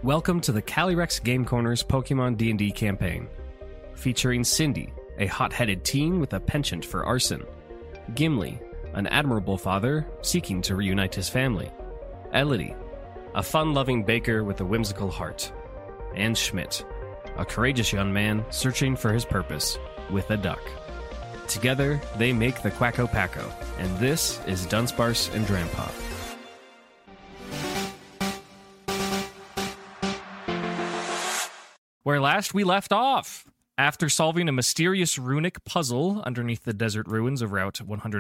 Welcome to the Calyrex Game Corner's Pokemon D&D campaign, featuring Cindy, a hot-headed teen with a penchant for arson, Gimli, an admirable father seeking to reunite his family, Elodie, a fun-loving baker with a whimsical heart, and Schmidt, a courageous young man searching for his purpose with a duck. Together, they make the Quacko Packo, and this is Dunsparce and Drampa. Where last we left off, after solving a mysterious runic puzzle underneath the desert ruins of Route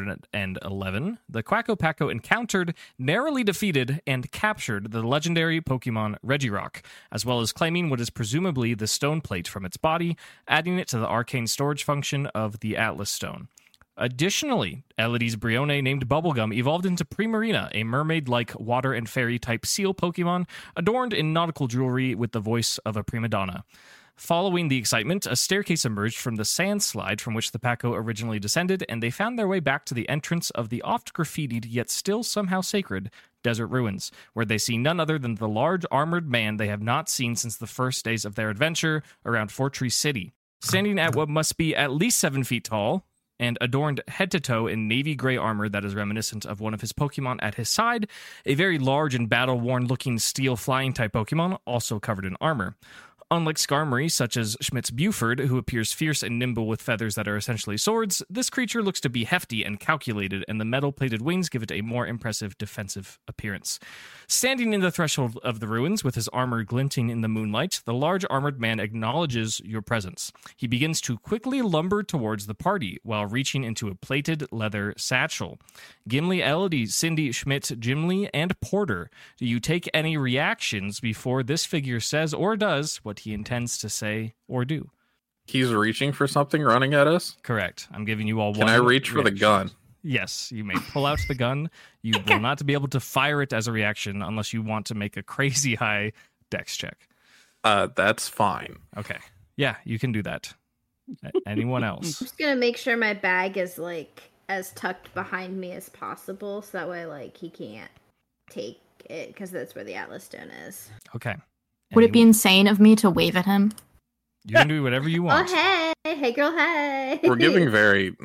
111, the Quacko Packo encountered, narrowly defeated, and captured the legendary Pokemon Regirock, as well as claiming what is presumably the stone plate from its body, adding it to the arcane storage function of the Atlas Stone. Additionally, Elodie's Brione named Bubblegum evolved into Primarina, a mermaid-like water and fairy-type seal Pokemon adorned in nautical jewelry with the voice of a prima donna. Following the excitement, a staircase emerged from the sand slide from which the Packo originally descended, and they found their way back to the entrance of the oft-graffitied, yet still somehow sacred, desert ruins, where they see none other than the large armored man they have not seen since the first days of their adventure around Fortree City. Standing at what must be at least 7 feet tall, and adorned head to toe in navy gray armor that is reminiscent of one of his Pokemon at his side, a very large and battle-worn looking steel flying type Pokemon, also covered in armor. Unlike Skarmory, such as Schmidt's Buford, who appears fierce and nimble with feathers that are essentially swords, this creature looks to be hefty and calculated, and the metal-plated wings give it a more impressive defensive appearance. Standing in the threshold of the ruins, with his armor glinting in the moonlight, the large armored man acknowledges your presence. He begins to quickly lumber towards the party, while reaching into a plated leather satchel. Gimli, Elodie, Cindy, Schmidt, Gimli, and Porter, do you take any reactions before this figure says or does what he intends to say or do? He's reaching for something running at us? Correct. I'm giving you all one. Can I reach for the gun? Yes, you may pull out the gun. You will not be able to fire it as a reaction unless you want to make a crazy high dex check. That's fine. Okay. Yeah, you can do that. Anyone else? I'm just gonna make sure my bag is as tucked behind me as possible, so that way he can't take it, because that's where the Atlas Stone is. Okay. Would it be insane of me to wave at him? You can do whatever you want. Oh, hey girl, hey. We're giving very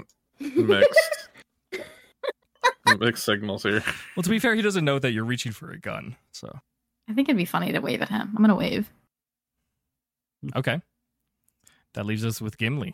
mixed signals here. Well, to be fair, he doesn't know that you're reaching for a gun, so. I think it'd be funny to wave at him. I'm gonna wave. Okay. That leaves us with Gimli.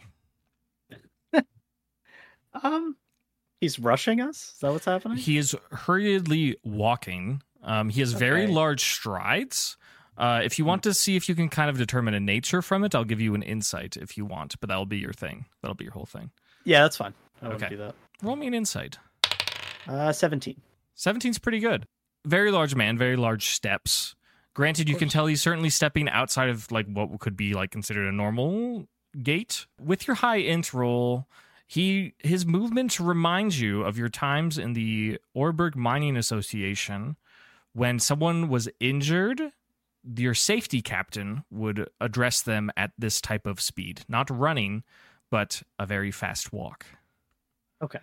He's rushing us? Is that what's happening? He is hurriedly walking. He has very large strides. If you want to see if you can kind of determine a nature from it, I'll give you an insight if you want, but that'll be your thing. That'll be your whole thing. Yeah, that's fine. I won't do that. Roll me an insight. 17. 17's pretty good. Very large man, very large steps. Granted, you can tell he's certainly stepping outside of what could be considered a normal gait. With your high int roll, his movement reminds you of your times in the Orberg Mining Association when someone was injured. Your safety captain would address them at this type of speed. Not running, but a very fast walk. Okay.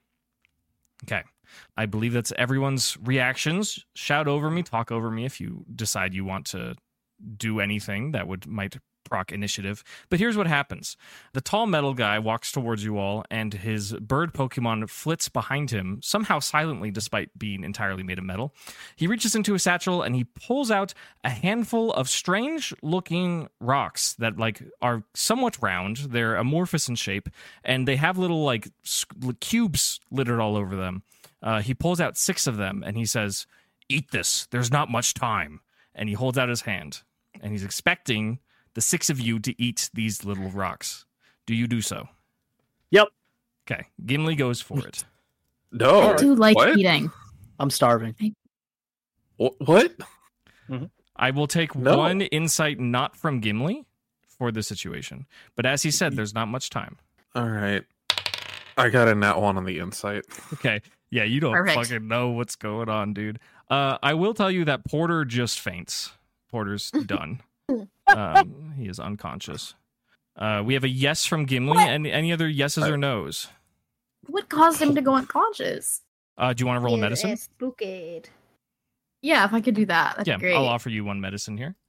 I believe that's everyone's reactions. Shout over me, talk over me if you decide you want to do anything that might proc initiative. But here's what happens. The tall metal guy walks towards you all, and his bird Pokemon flits behind him, somehow silently despite being entirely made of metal. He reaches into a satchel, and he pulls out a handful of strange-looking rocks that are somewhat round. They're amorphous in shape, and they have little cubes littered all over them. He pulls out 6 of them, and he says, "Eat this. There's not much time." And he holds out his hand, and he's expecting the 6 of you to eat these little rocks. Do you do so? Yep. Okay. Gimli goes for it. No. I do like what? eating. I'm starving. What? Mm-hmm. I will take one insight not from Gimli for the situation. But as he said, there's not much time. All right. I got a nat 1 on the insight. Okay. Yeah, you don't fucking know what's going on, dude. I will tell you that Porter just faints. Porter's done. He is unconscious. We have a yes from Gimli, and any other yeses or nos? What caused him to go unconscious? Do you want to roll a medicine? Spooked. Yeah, if I could do that, that'd be great. I'll offer you one medicine here.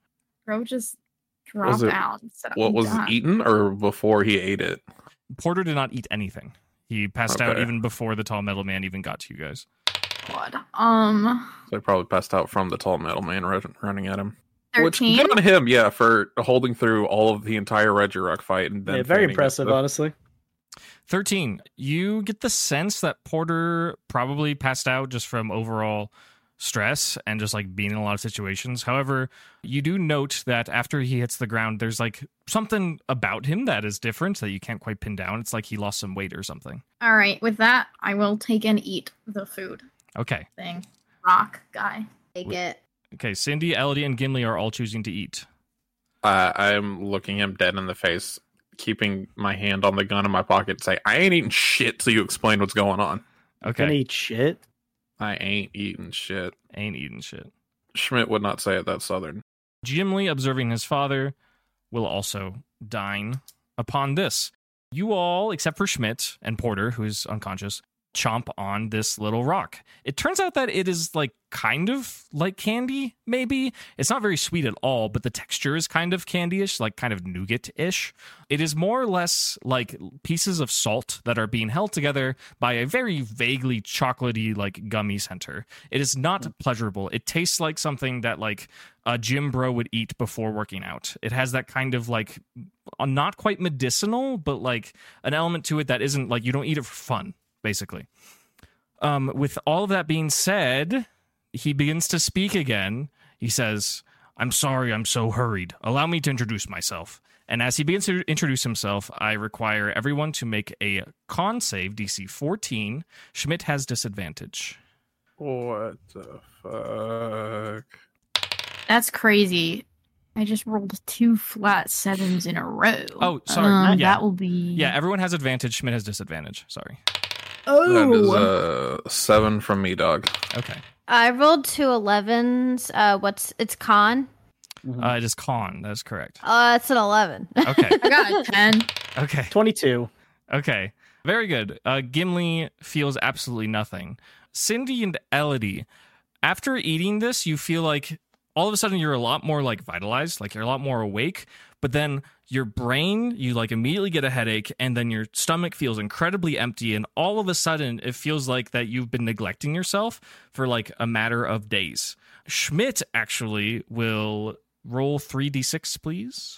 Bro just dropped it- out. and said, What "I'm was done." eaten or before he ate it? Porter did not eat anything. He passed out Okay. even before the tall metal man even got to you guys. God. So he probably passed out from the tall metal man running at him. 13. Which, good on him, yeah, for holding through all of the entire Regirok fight. And then Yeah, very feigning it. impressive, honestly. 13. You get the sense that Porter probably passed out just from overall stress and just like being in a lot of situations. However, you do note that after he hits the ground, there's like something about him that is different that you can't quite pin down. It's like he lost some weight or something. All right, with that, I will take and eat the food Okay. thing. Rock guy. Take it. Okay. Cindy, Elodie, and Gimli are all choosing to eat. I'm looking him dead in the face, keeping my hand on the gun in my pocket, say, I ain't eating shit till you explain what's going on. Gonna Okay. eat shit. I ain't eating shit. Ain't eating shit. Schmidt would not say it that southern. Gimli, observing his father, will also dine upon this. You all, except for Schmidt and Porter, who is unconscious, chomp on this little rock. It turns out that it is like kind of like candy, maybe. It's not very sweet at all, but the texture is kind of candy-ish, like kind of nougat-ish. It is more or less like pieces of salt that are being held together by a very vaguely chocolatey, like gummy center. It is not pleasurable. It tastes like something that like a gym bro would eat before working out. It has that kind of like not quite medicinal, but like an element to it that isn't like you don't eat it for fun, basically. With all of that being said, he begins to speak again. He says, I'm sorry, I'm so hurried. Allow me to introduce myself. And as he begins to introduce himself, I require everyone to make a con save, DC 14. Schmidt has disadvantage. What the fuck? That's crazy. I just rolled 2 flat 7s in a row. Oh, sorry. Yeah. That will be... Yeah, everyone has advantage. Schmidt has disadvantage. Sorry. That is 7 from me, dog. Okay. I rolled 2 11s. It's con? It is con. That is correct. It's an 11. Okay. I got a 10. Okay. 22. Okay. Very good. Gimli feels absolutely nothing. Cindy and Elodie, after eating this, you feel like all of a sudden you're a lot more like vitalized, like you're a lot more awake, but then your brain, you like immediately get a headache, and then your stomach feels incredibly empty, and all of a sudden it feels like that you've been neglecting yourself for like a matter of days. Schmidt actually will roll 3d6, please.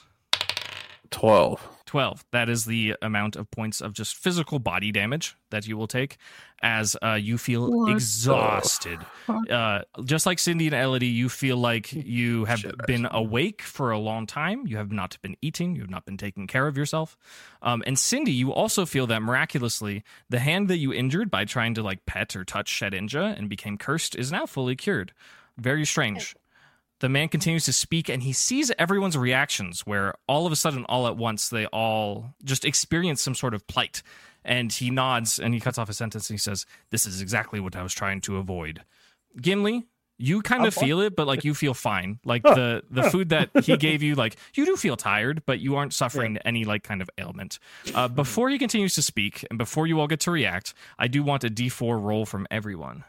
12. 12. That is the amount of points of just physical body damage that you will take as you feel What exhausted. Just like Cindy and Elodie, you feel like you have been awake for a long time. You have not been eating. You have not been taking care of yourself. And Cindy, you also feel that miraculously, the hand that you injured by trying to like pet or touch Shedinja and became cursed is now fully cured. Very strange. The man continues to speak, and he sees everyone's reactions, where all of a sudden, all at once, they all just experience some sort of plight. And he nods, and he cuts off a sentence, and he says, "This is exactly what I was trying to avoid." Gimli, you kind of feel it, but like you feel fine. Like the food that he gave you, like you do feel tired, but you aren't suffering any like kind of ailment. Before he continues to speak, and before you all get to react, I do want a D4 roll from everyone.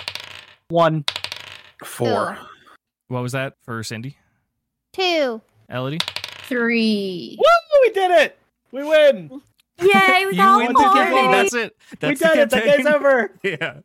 1. 4. What was that for Cindy? 2. Elodie? 3. Woo! We did it! We win! Yay, we You got win one. the campaign. That's it. That's We did it! the The game's campaign. over! Yeah.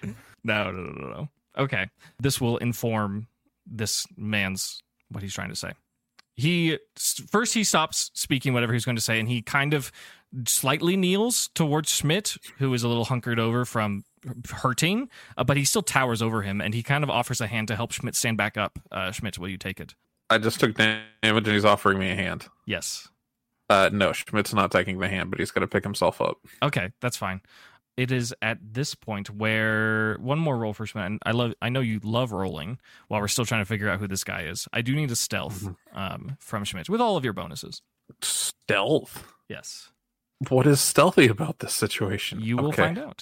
No. Okay. This will inform this man's what he's trying to say. He stops speaking whatever he's going to say, and he kind of slightly kneels towards Schmidt, who is a little hunkered over from hurting, but he still towers over him, and he kind of offers a hand to help Schmidt stand back up. Schmidt, will you take it? I just took damage and he's offering me a hand. Yes. No, Schmidt's not taking the hand, but he's going to pick himself up. Okay, that's fine. It is at this point where one more roll for Schmidt. And I know you love rolling while we're still trying to figure out who this guy is. I do need a stealth from Schmidt with all of your bonuses. Stealth? Yes. What is stealthy about this situation? You will Okay. find out.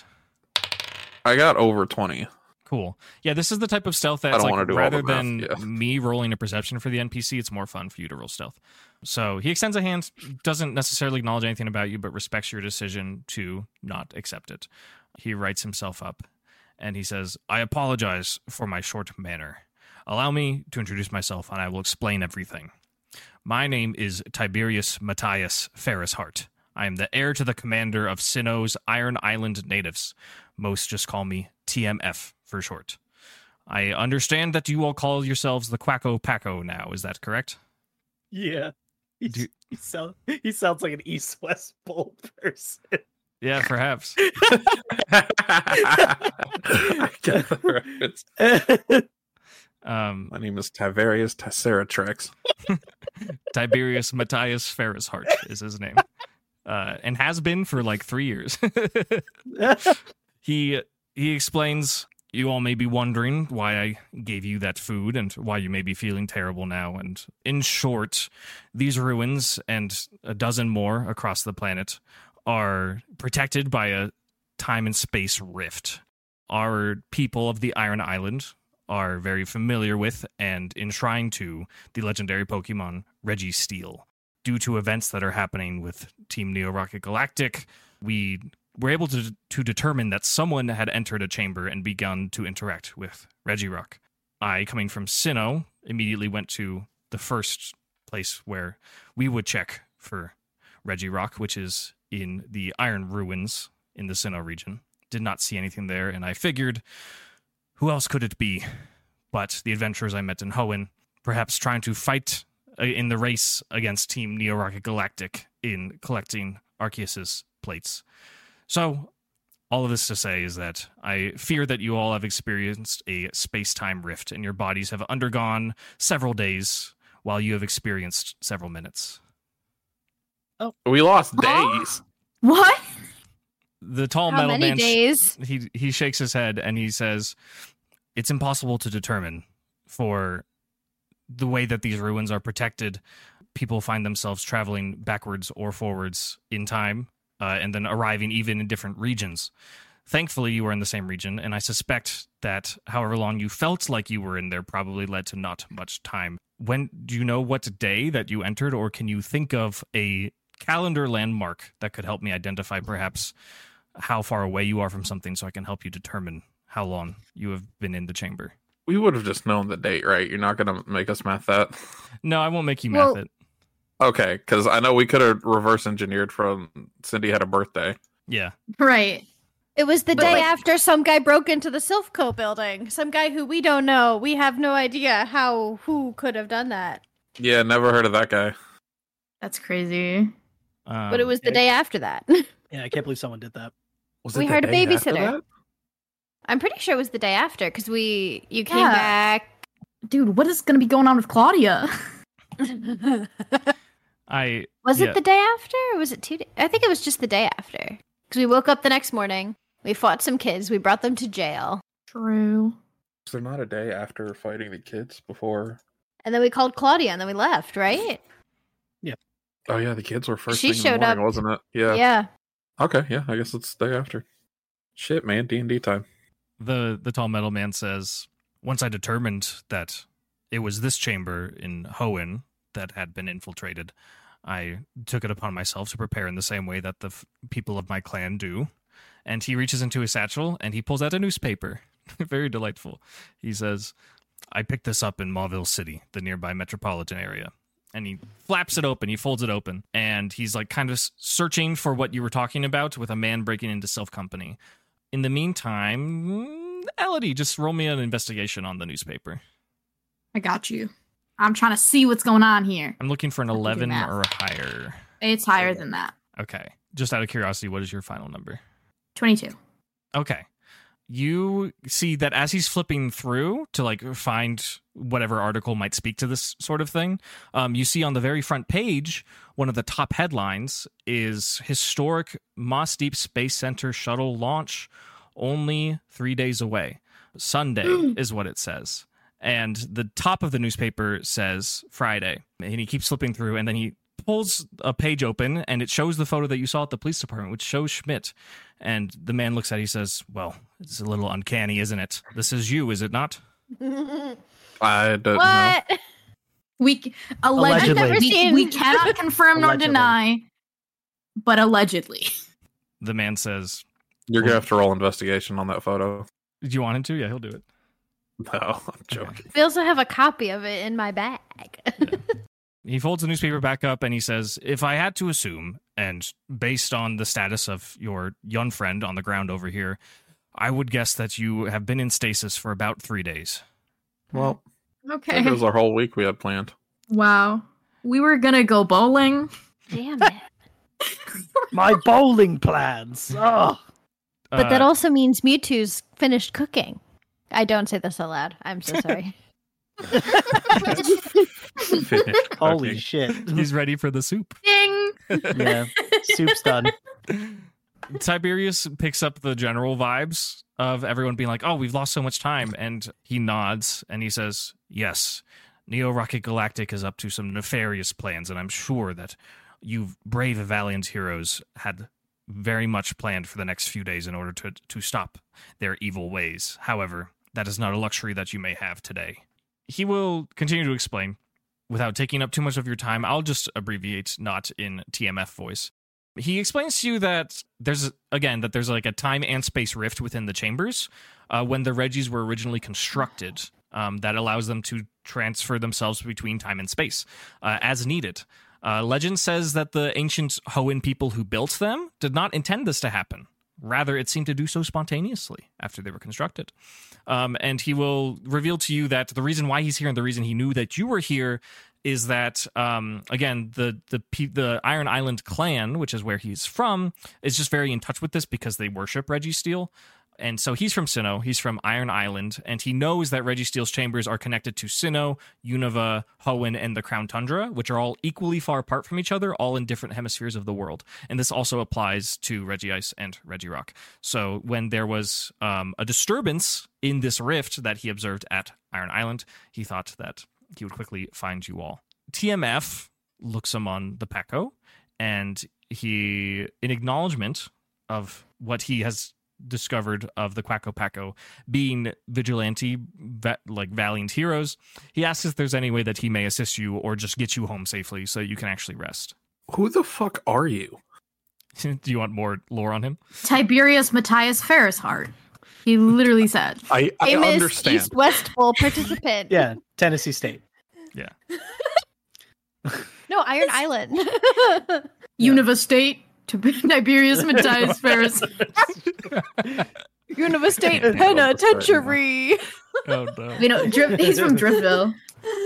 I got over 20. Cool. Yeah, this is the type of stealth I that's don't like wanna do all rather the math, than yeah. me rolling a perception for the NPC, it's more fun for you to roll stealth. So he extends a hand, doesn't necessarily acknowledge anything about you, but respects your decision to not accept it. He writes himself up and he says, I apologize for my short manner. Allow me to introduce myself and I will explain everything. My name is Tiberius Matthias Ferrishart. I am the heir to the commander of Sinnoh's Iron Island natives. Most just call me TMF for short. I understand that you all call yourselves the Quacko Paco now. Is that correct? Yeah. He sounds like an East-West Bowl person. Yeah, perhaps. I get the reference. My name is Tiberius Tesseratrix. Tiberius Matthias Ferrishart is his name. And has been for like 3 years. He explains, you all may be wondering why I gave you that food and why you may be feeling terrible now. And in short, these ruins and a dozen more across the planet are protected by a time and space rift. Our people of the Iron Island are very familiar with and enshrined to the legendary Pokemon Registeel. Due to events that are happening with Team Neo Rocket Galactic, we were able to determine that someone had entered a chamber and begun to interact with Regirock. I, coming from Sinnoh, immediately went to the first place where we would check for Regirock, which is in the Iron Ruins in the Sinnoh region. Did not see anything there, and I figured, who else could it be but the adventurers I met in Hoenn, perhaps trying to fight in the race against Team Neo Rocket Galactic in collecting Arceus's plates. So, all of this to say is that I fear that you all have experienced a space-time rift, and your bodies have undergone several days, while you have experienced several minutes. We lost days. What? The tall How metal many man days? he shakes his head and he says, it's impossible to determine for the way that these ruins are protected. People find themselves traveling backwards or forwards in time, and then arriving even in different regions. Thankfully, you were in the same region, and I suspect that however long you felt like you were in there probably led to not much time. When do you know what day that you entered, or can you think of a calendar landmark that could help me identify perhaps how far away you are from something so I can help you determine how long you have been in the chamber? We would have just known the date, right? You're not going to make us math that? No, I won't make you math it. Okay, because I know we could have reverse engineered from Cindy had a birthday. Yeah. Right. It was the But, day like- after some guy broke into the Silphco building. Some guy who we don't know. We have no idea who could have done that. Yeah, never heard of that guy. That's crazy. But it was the okay. day after that. Yeah, I can't believe someone did that. Was We it the hired a day after babysitter. that? I'm pretty sure it was the day after because you came Yeah. back. Dude, what is going to be going on with Claudia? Was Yeah. it the day after or was it 2 days? I think it was just the day after. Because we woke up the next morning, we fought some kids, we brought them to jail, True. Was there not a day after fighting the kids before? and then we called Claudia and then we left, right? Oh yeah, the kids were first She thing in the showed morning, up. wasn't it? Yeah. Yeah. Okay, yeah, I guess it's the day after. Shit, man, D&D time. The tall metal man says, once I determined that it was this chamber in Hoenn that had been infiltrated, I took it upon myself to prepare in the same way that the people of my clan do. And he reaches into his satchel and he pulls out a newspaper. Very delightful. He says, I picked this up in Mauville City, the nearby metropolitan area. And he flaps it open, he folds it open, and he's like kind of searching for what you were talking about with a man breaking into Silph Company. In the meantime, Elodie, just roll me an investigation on the newspaper. I got you. I'm trying to see what's going on here. I'm looking for an Have to do 11 math. or higher. It's higher than that. Okay. Just out of curiosity, what is your final number? 22. Okay. You see that as he's flipping through to like find whatever article might speak to this sort of thing, you see on the very front page, one of the top headlines is historic Moss Deep Space Center shuttle launch only 3 days away. Sunday is what it says. And the top of the newspaper says Friday. And he keeps flipping through and then he pulls a page open and it shows the photo that you saw at the police department, which shows Schmidt. And the man looks at it, he says, well, it's a little uncanny, isn't it? This is you, is it not? I don't know. What? We Allegedly. I've never seen- we cannot confirm nor Allegedly. deny, but allegedly. The man says, You're gonna have to roll investigation on that photo. do you want him to? Yeah, he'll do it. No, I'm joking. We also have a copy of it in my bag. He folds the newspaper back up and he says, if I had to assume, and based on the status of your young friend on the ground over here, I would guess that you have been in stasis for about 3 days. Well, Okay. that was our whole week we had planned. Wow. We were gonna go bowling. Damn it. My bowling plans. Oh, But that also means Mewtwo's finished cooking. I don't say this aloud. I'm so sorry. holy Okay. shit. He's ready for the soup. Ding! Yeah, soup's done. Tiberius picks up the general vibes of everyone being like, oh, we've lost so much time. And he nods and he says, yes, Neo Rocket Galactic is up to some nefarious plans. And I'm sure that you brave, valiant heroes had very much planned for the next few days in order to stop their evil ways. However, that is not a luxury that you may have today. He will continue to explain without taking up too much of your time. I'll just abbreviate, not in TMF voice. He explains to you that there's like a time and space rift within the chambers when the Regis were originally constructed that allows them to transfer themselves between time and space as needed. Legend says that the ancient Hoenn people who built them did not intend this to happen. Rather, it seemed to do so spontaneously after they were constructed. And he will reveal to you that the reason why he's here and the reason he knew that you were here is that, again, the Iron Island clan, which is where he's from, is just very in touch with this because they worship Registeel. And so he's from Sinnoh, he's from Iron Island, and he knows that Registeel's chambers are connected to Sinnoh, Unova, Hoenn, and the Crown Tundra, which are all equally far apart from each other, all in different hemispheres of the world. And this also applies to Regice and Regirock. So when there was a disturbance in this rift that he observed at Iron Island, he thought that he would quickly find you all. TMF looks him on the Paco, and he, in acknowledgement of what he has discovered of the Quacko Paco being vigilante, valiant heroes, he asks if there's any way that he may assist you or just get you home safely so you can actually rest. Who the fuck are you? Do you want more lore on him? Tiberius Matthias Ferrishart. He literally said. I Famous understand. East-West Bowl participant. Yeah, Tennessee State. Yeah. No, Iron Island. Unova State. Tiberius Matthias Ferris. Unova State Penitentiary. Oh no. You know, he's from Driftville.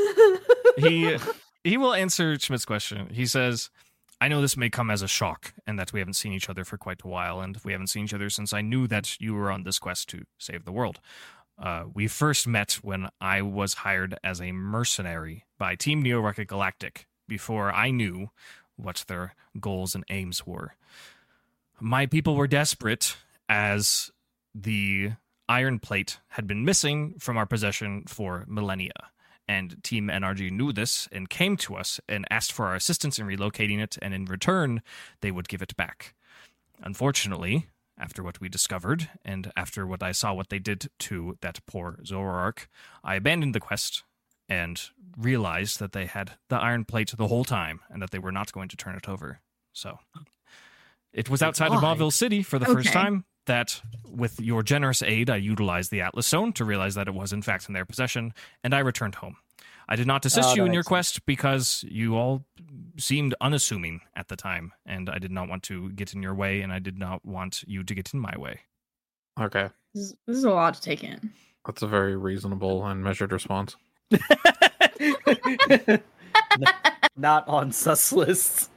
He will answer Schmidt's question. He says, I know this may come as a shock, and that we haven't seen each other for quite a while, and we haven't seen each other since I knew that you were on this quest to save the world. We first met when I was hired as a mercenary by Team Neo Rocket Galactic, before I knew what their goals and aims were. My people were desperate, as the iron plate had been missing from our possession for millennia. And Team NRG knew this and came to us and asked for our assistance in relocating it, and in return, they would give it back. Unfortunately, after what we discovered, and after what I saw what they did to that poor Zoroark, I abandoned the quest and realized that they had the iron plate the whole time, and that they were not going to turn it over. So, it was outside of Mauville City for the first time that, with your generous aid, I utilized the Atlas Stone to realize that it was in fact in their possession, and I returned home. I did not assist you in your quest because you all seemed unassuming at the time, and I did not want to get in your way, and I did not want you to get in my way. Okay. This is a lot to take in. That's a very reasonable and measured response. Not on sus lists.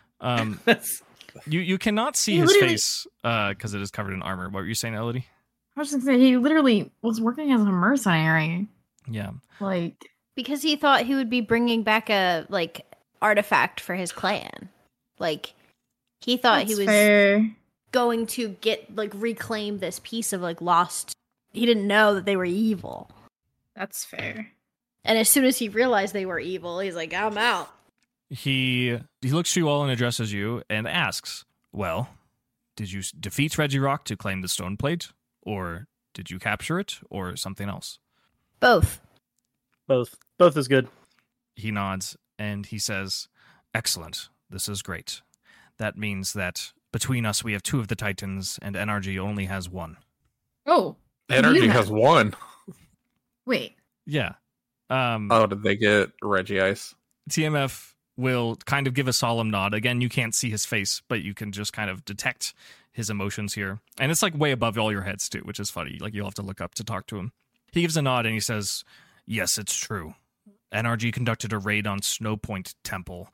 You cannot see his face because it is covered in armor. What were you saying, Elodie? I was just gonna say, he literally was working as a mercenary. Yeah. Like, Because he thought he would be bringing back a artifact for his clan. Like, he thought he was fair. going to reclaim this piece of lost. He didn't know that they were evil. That's fair. And as soon as he realized they were evil, he's like, I'm out. He looks to you all and addresses you and asks, well, did you defeat Regirock to claim the stone plate? Or did you capture it? Or something else? Both. Both is good. He nods and he says, excellent. This is great. That means that between us we have 2 of the Titans and NRG only has 1. Oh. NRG has 1. Wait. Yeah. Oh, did they get Regice? TMF will kind of give a solemn nod. Again, you can't see his face, but you can just kind of detect his emotions here. And it's like way above all your heads too, which is funny. Like you'll have to look up to talk to him. He gives a nod and he says, "Yes, it's true. NRG conducted a raid on Snowpoint Temple.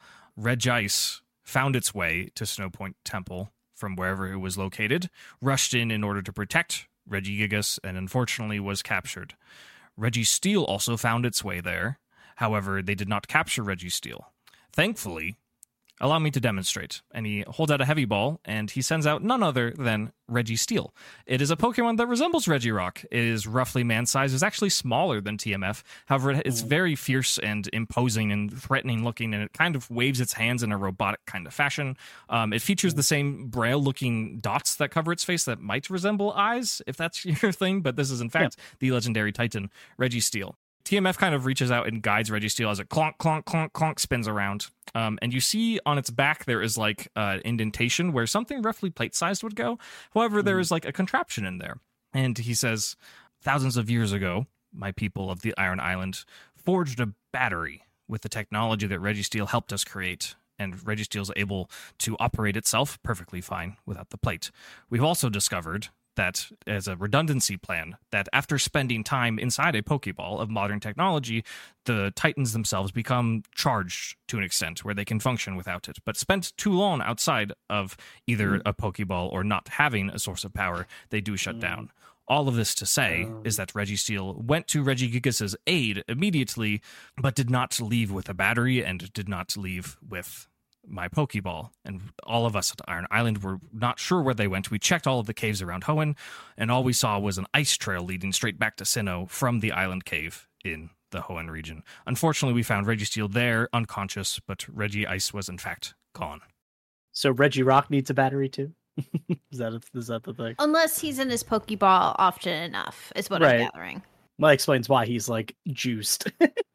Regice found its way to Snowpoint Temple from wherever it was located, rushed in order to protect Regigigas, and unfortunately was captured. Registeel also found its way there. However, they did not capture Registeel. Thankfully, allow me to demonstrate." And he holds out a heavy ball, and he sends out none other than Registeel. It is a Pokemon that resembles Regirock. It is roughly man-sized. It's actually smaller than TMF. However, it's very fierce and imposing and threatening looking, and it kind of waves its hands in a robotic kind of fashion. It features the same braille-looking dots that cover its face that might resemble eyes, if that's your thing, but this is, in fact, the legendary Titan, Registeel. TMF kind of reaches out and guides Registeel as it clonk, clonk, clonk, clonk spins around. And you see on its back there is like an indentation where something roughly plate-sized would go. However, there is like a contraption in there. And he says, "Thousands of years ago, my people of the Iron Island forged a battery with the technology that Registeel helped us create. And Registeel is able to operate itself perfectly fine without the plate. We've also discovered that as a redundancy plan, that after spending time inside a Pokeball of modern technology, the Titans themselves become charged to an extent where they can function without it. But spent too long outside of either a Pokeball or not having a source of power, they do shut down. All of this to say is that Registeel went to Regigigas' aid immediately, but did not leave with a battery and did not leave with my Pokeball. And all of us at Iron Island were not sure where they went. We checked all of the caves around Hoenn, and all we saw was an ice trail leading straight back to Sinnoh from the island cave in the Hoenn region. Unfortunately, we found Registeel there, unconscious, but Regice was in fact gone." So Regirock needs a battery too? Is that the thing? Unless he's in his Pokeball often enough, is what Right. I'm gathering. Well, that explains why he's like juiced.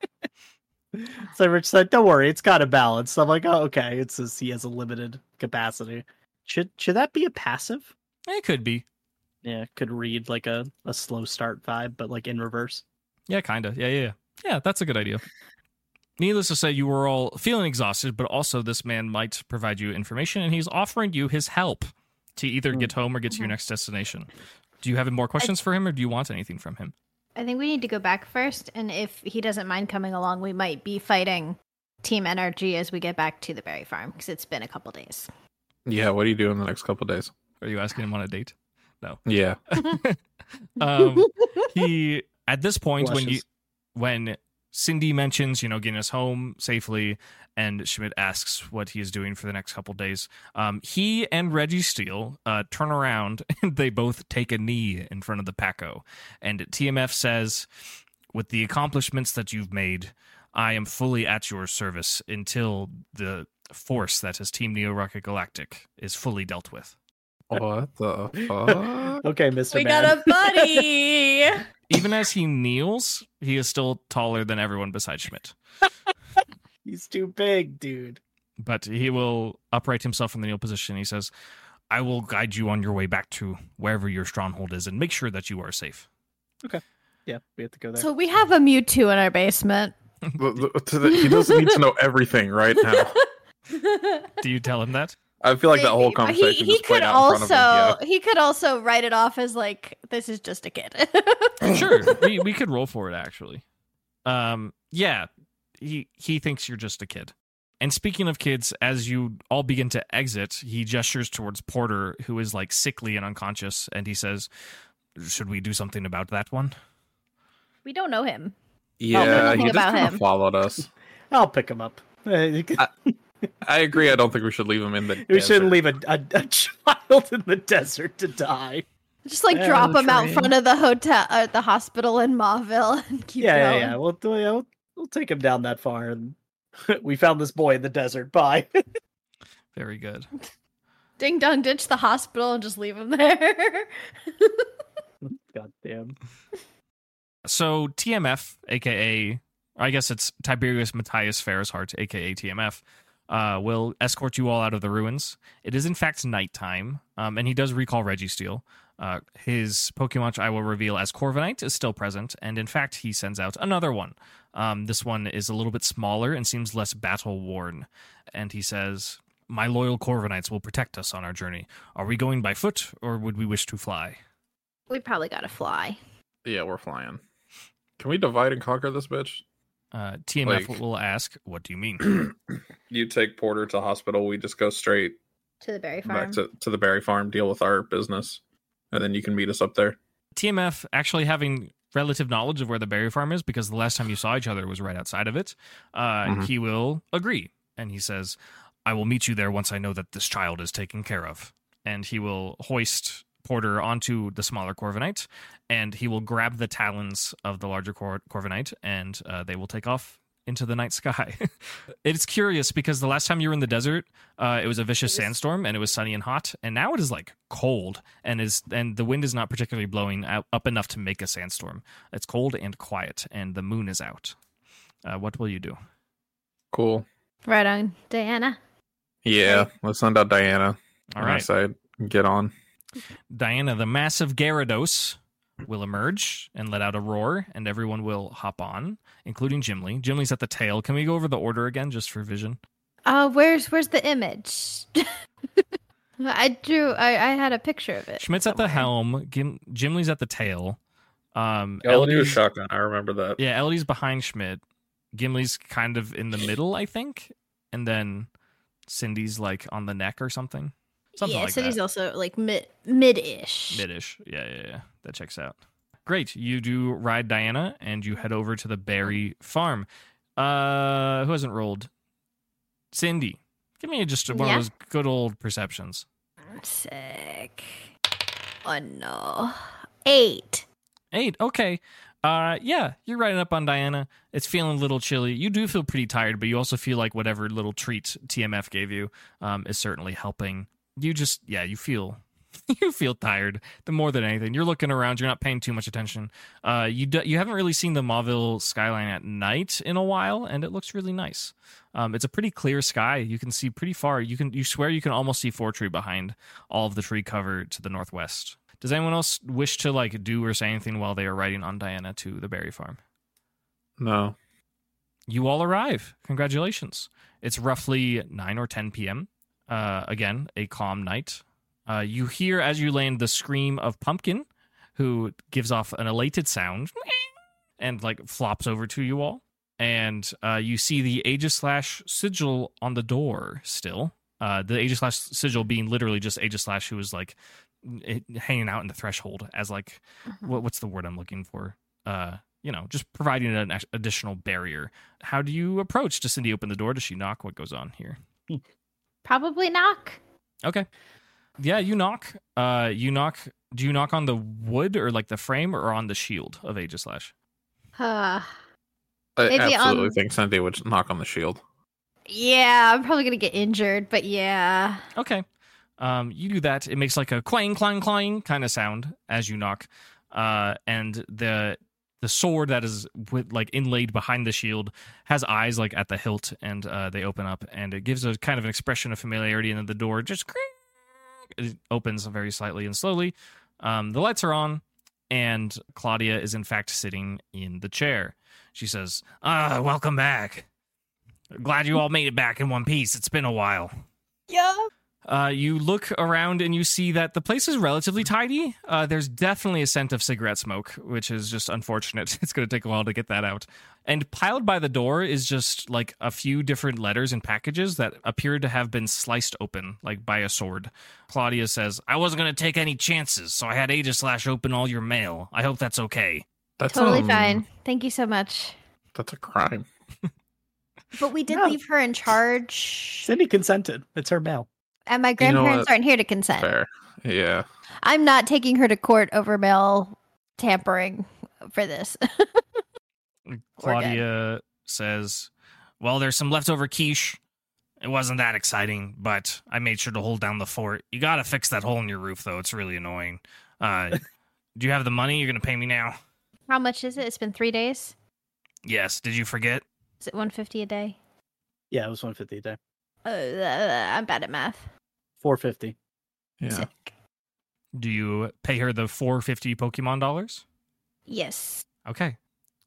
So Rich said, "Don't worry, it's got a balance." So I'm like, "Oh, okay." It says he has a limited capacity. Should that be a passive? It could be. Yeah, could read like a slow start vibe, but like in reverse. Yeah, kind of. Yeah. Yeah, that's a good idea. Needless to say, you were all feeling exhausted, but also this man might provide you information, and he's offering you his help to either get home or get to your next destination. Do you have more questions for him, or do you want anything from him? I think we need to go back first, and if he doesn't mind coming along, we might be fighting Team NRG as we get back to the berry farm, because it's been a couple days. Yeah, what do you do in the next couple days? Are you asking him on a date? No. Yeah. He at this point Blushes. when Cindy mentions, getting us home safely, and Schmidt asks what he is doing for the next couple days, he and Registeel turn around and they both take a knee in front of the Paco. And TMF says, "With the accomplishments that you've made, I am fully at your service until the force that is Team Neo Rocket Galactic is fully dealt with." What the fuck? Okay, Mr. We Man. got a buddy! Even as he kneels, he is still taller than everyone besides Schmidt. He's too big, dude. But he will upright himself from the kneel position. He says, "I will guide you on your way back to wherever your stronghold is and make sure that you are safe." Yeah, we have to go there. So we have a Mewtwo in our basement. He doesn't need to know everything right now. Do you tell him that? I feel like that whole Maybe, but conversation he just played could out in front of him. he could also write it off as like, this is just a kid. Sure, we could roll for it, actually. Yeah, he thinks you're just a kid. And speaking of kids, as you all begin to exit, he gestures towards Porter, who is like sickly and unconscious, and he says, "Should we do something about that one?" We don't know him. Yeah, nothing he just about kind of him. followed us. I'll pick him up. I agree. I don't think we should leave him in the We shouldn't desert. leave a child in the desert to die. Just like Yeah, drop him out train. front of the hotel, the hospital in Mauville, and keep going. Yeah. We'll take him down that far. And we found this boy in the desert. Bye. Very good. Ding dong, ditch the hospital and just leave him there. God damn. So TMF, aka, I guess it's Tiberius Matthias Ferrishart, aka TMF, will escort you all out of the ruins. It is in fact nighttime, and he does recall Registeel. His Pokemon, which I will reveal as Corviknight, is still present, and in fact he sends out another one. This one is a little bit smaller and seems less battle-worn. And he says, "My loyal Corvinites will protect us on our journey. Are we going by foot, or would we wish to fly?" We probably gotta fly. Yeah, we're flying. Can we divide and conquer this bitch? TMF Like- will ask, "What do you mean?" You take Porter to hospital. We just go straight To the berry farm. back to the berry farm, deal with our business, and then you can meet us up there. TMF actually having relative knowledge of where the berry farm is, because the last time you saw each other was right outside of it, he will agree. And he says, "I will meet you there once I know that this child is taken care of." And he will hoist Porter onto the smaller Corvinite, and he will grab the talons of the larger Corvinite, and they will take off into the night sky. It's curious because the last time you were in the desert, it was a vicious sandstorm, and it was sunny and hot, and now it is like cold, and the wind is not particularly blowing up enough to make a sandstorm. It's cold and quiet, and the moon is out. What will you do? Cool. Right on, Diana. Yeah, let's send out Diana. All And I right. say, get on. Diana, the massive Gyarados, will emerge and let out a roar, and everyone will hop on, including Gimli. Gimli's at the tail. Can we go over the order again, just for vision? Where's the image? I had a picture of it. Schmidt's at the somewhere. helm. Gimli's at the tail. Elodie was Elodie's- shotgun. I remember that. Yeah, Elodie's behind Schmidt. Gimli's kind of in the middle, I think. And then Cindy's like on the neck or something. Something Yeah, like City's that. also like mid-ish. Mid-ish. Yeah. That checks out. Great. You do ride Diana and you head over to the berry farm. Who hasn't rolled? Cindy. Give me just one Yeah. of those good old perceptions. Sick. Oh no. 8. 8. Okay. Yeah, you're riding up on Diana. It's feeling a little chilly. You do feel pretty tired, but you also feel like whatever little treat TMF gave you is certainly helping. You just, you feel you feel tired. The more than anything, you're looking around. You're not paying too much attention. You haven't really seen the Mauville skyline at night in a while, and it looks really nice. It's a pretty clear sky. You can see pretty far. You swear you can almost see Fortree behind all of the tree cover to the northwest. Does anyone else wish to like do or say anything while they are riding on Diana to the berry farm? No. You all arrive. Congratulations. It's roughly 9 or 10 p.m. Again, a calm night. You hear as you land the scream of Pumpkin, who gives off an elated sound and like flops over to you all. And you see the Aegislash sigil on the door still. The Aegislash sigil being literally just Aegislash, who was like hanging out in the threshold as like, what's the word I'm looking for? Just providing an additional barrier. How do you approach? Does Cindy open the door? Does she knock? What goes on here? Probably knock. Okay. Yeah, you knock. You knock. Do you knock on the wood or like the frame or on the shield of Aegislash? I Maybe absolutely on- think Cindy would knock on the shield. Yeah, I'm probably gonna get injured, but yeah. Okay. You do that. It makes like a clang, clang, clang kind of sound as you knock. And the sword that is with like inlaid behind the shield has eyes like at the hilt, and they open up, and it gives a kind of an expression of familiarity. And then the door just it opens very slightly and slowly. The lights are on, and Claudia is in fact sitting in the chair. She says, "Welcome back. Glad you all made it back in one piece. It's been a while." Yeah. You look around and you see that the place is relatively tidy. There's definitely a scent of cigarette smoke, which is just unfortunate. It's going to take a while to get that out. And piled by the door is just like a few different letters and packages that appear to have been sliced open, like by a sword. Claudia says, "I wasn't going to take any chances, so I had Aegislash open all your mail. I hope that's okay." That's Totally fine. Thank you so much. That's a crime. But we did No. leave her in charge. Cindy consented. It's her mail. And my know grandparents what? aren't here to consent. Fair. Yeah. I'm not taking her to court over mail tampering for this. Claudia says, "Well, there's some leftover quiche. It wasn't that exciting, but I made sure to hold down the fort. You gotta fix that hole in your roof, though. It's really annoying. Do you have the money? You're gonna pay me now?" How much is it? It's been 3 days. "Yes. Did you forget?" Is it 150 a day? Yeah, it was 150 a day. I'm bad at math. 450. Yeah. Sick. Do you pay her the $450 Pokemon dollars? Yes. Okay.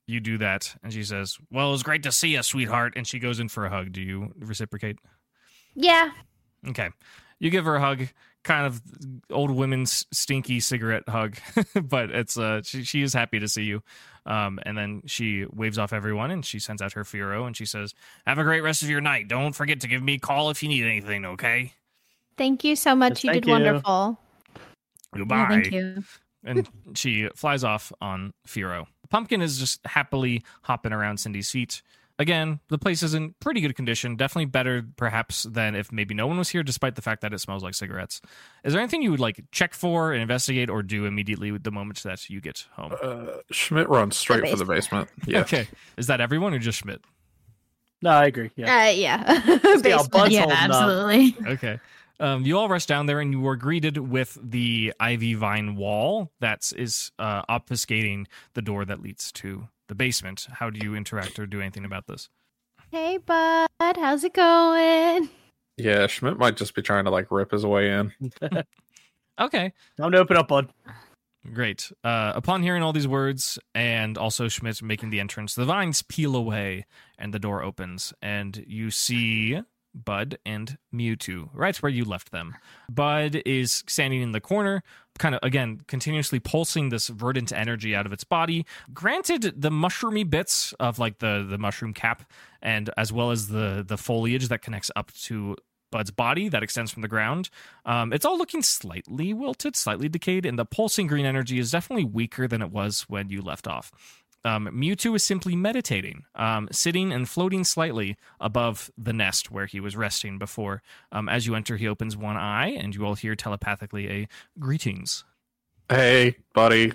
You do that, and she says, "Well, it was great to see you, sweetheart." And she goes in for a hug. Do you reciprocate? Yeah. Okay. You give her a hug, kind of old women's stinky cigarette hug, but it's she is happy to see you. And then she waves off everyone, and she sends out her Firo, and she says, "Have a great rest of your night. Don't forget to give me a call if you need anything, okay?" Thank you so much. Yes, You thank did you. wonderful. Goodbye. Yeah, thank you. And she flies off on Firo. Pumpkin is just happily hopping around Cindy's feet. Again, the place is in pretty good condition. Definitely better, perhaps, than if maybe no one was here, despite the fact that it smells like cigarettes. Is there anything you would like check for, investigate, or do immediately with the moment that you get home? Schmidt runs straight for the basement. Yeah. Okay. Is that everyone or just Schmidt? No, I agree. Yeah. Yeah. See how Basement. Bud's Yeah, holding up. absolutely. Okay. You all rush down there, and you are greeted with the ivy vine wall that is obfuscating the door that leads to the basement. How do you interact or do anything about this? Hey, bud. How's it going? Yeah, Schmidt might just be trying to like rip his way in. Okay. Time to open up, Bud. Great. Upon hearing all these words and also Schmidt making the entrance, the vines peel away and the door opens, and you see Bud and Mewtwo right where you left them. Bud is standing in the corner, kind of, again, continuously pulsing this verdant energy out of its body. Granted, the mushroomy bits of like the mushroom cap, and as well as the foliage that connects up to Bud's body that extends from the ground, it's all looking slightly wilted, slightly decayed, and the pulsing green energy is definitely weaker than it was when you left off. Mewtwo is simply meditating, sitting and floating slightly above the nest where he was resting before. As you enter, he opens one eye, and you all hear telepathically a greetings. Hey, buddy.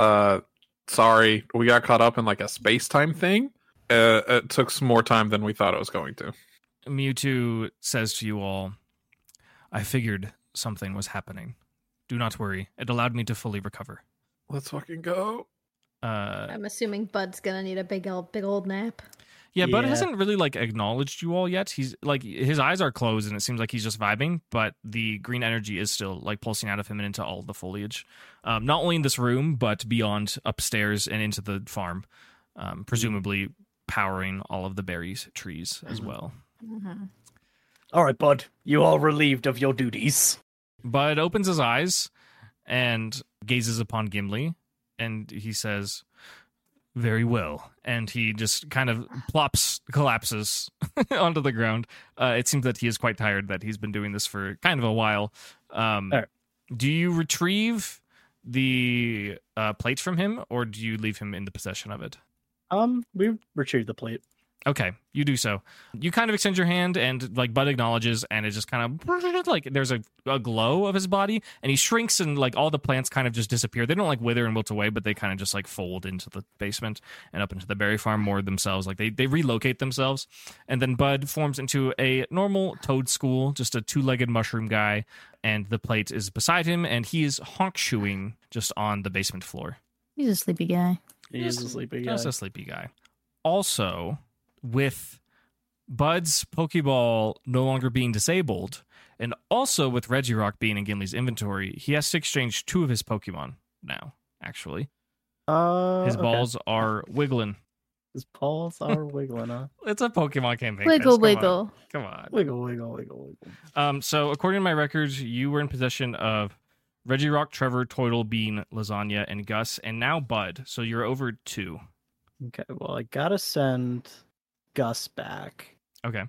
Sorry, we got caught up in like a space-time thing. It took some more time than we thought it was going to. Mewtwo says to you all, "I figured something was happening. Do not worry. It allowed me to fully recover." Let's fucking go. I'm assuming Bud's gonna need a big old nap. Yeah, Bud Yeah. hasn't really like acknowledged you all yet. He's like, his eyes are closed and it seems like he's just vibing, but the green energy is still like pulsing out of him and into all the foliage. Not only in this room, but beyond upstairs and into the farm, presumably powering all of the berries trees as well. All right, Bud. You are relieved of your duties. Bud opens his eyes and gazes upon Gimli, and he says, "Very well." And he just kind of collapses onto the ground. It seems that he is quite tired, that he's been doing this for kind of a while. right. Do you retrieve the plate from him, or do you leave him in the possession of it? We retrieved the plate. Okay, you do so. You kind of extend your hand, and like Bud acknowledges, and it just kind of like there's a glow of his body, and he shrinks, and like all the plants kind of just disappear. They don't like wither and wilt away, but they kind of just like fold into the basement and up into the berry farm more themselves. Like they relocate themselves, and then Bud forms into a normal toad school, just a two-legged mushroom guy, and the plate is beside him, and he is honk shoeing just on the basement floor. He's a sleepy guy. He is a sleepy guy. Just a sleepy guy. Also, with Bud's Pokeball no longer being disabled, and also with Regirock being in Gimli's inventory, he has to exchange 2 of his Pokemon now, actually. His Okay. balls are wiggling. His paws are wiggling, huh? It's a Pokemon campaign. Wiggle, Chris. wiggle. Come on. Wiggle, wiggle, wiggle, wiggle. So, according to my records, you were in possession of Regirock, Trevor, Toidle, Bean, Lasagna, and Gus, and now Bud. So you're over 2. Okay, well, I gotta send Gus back. Okay.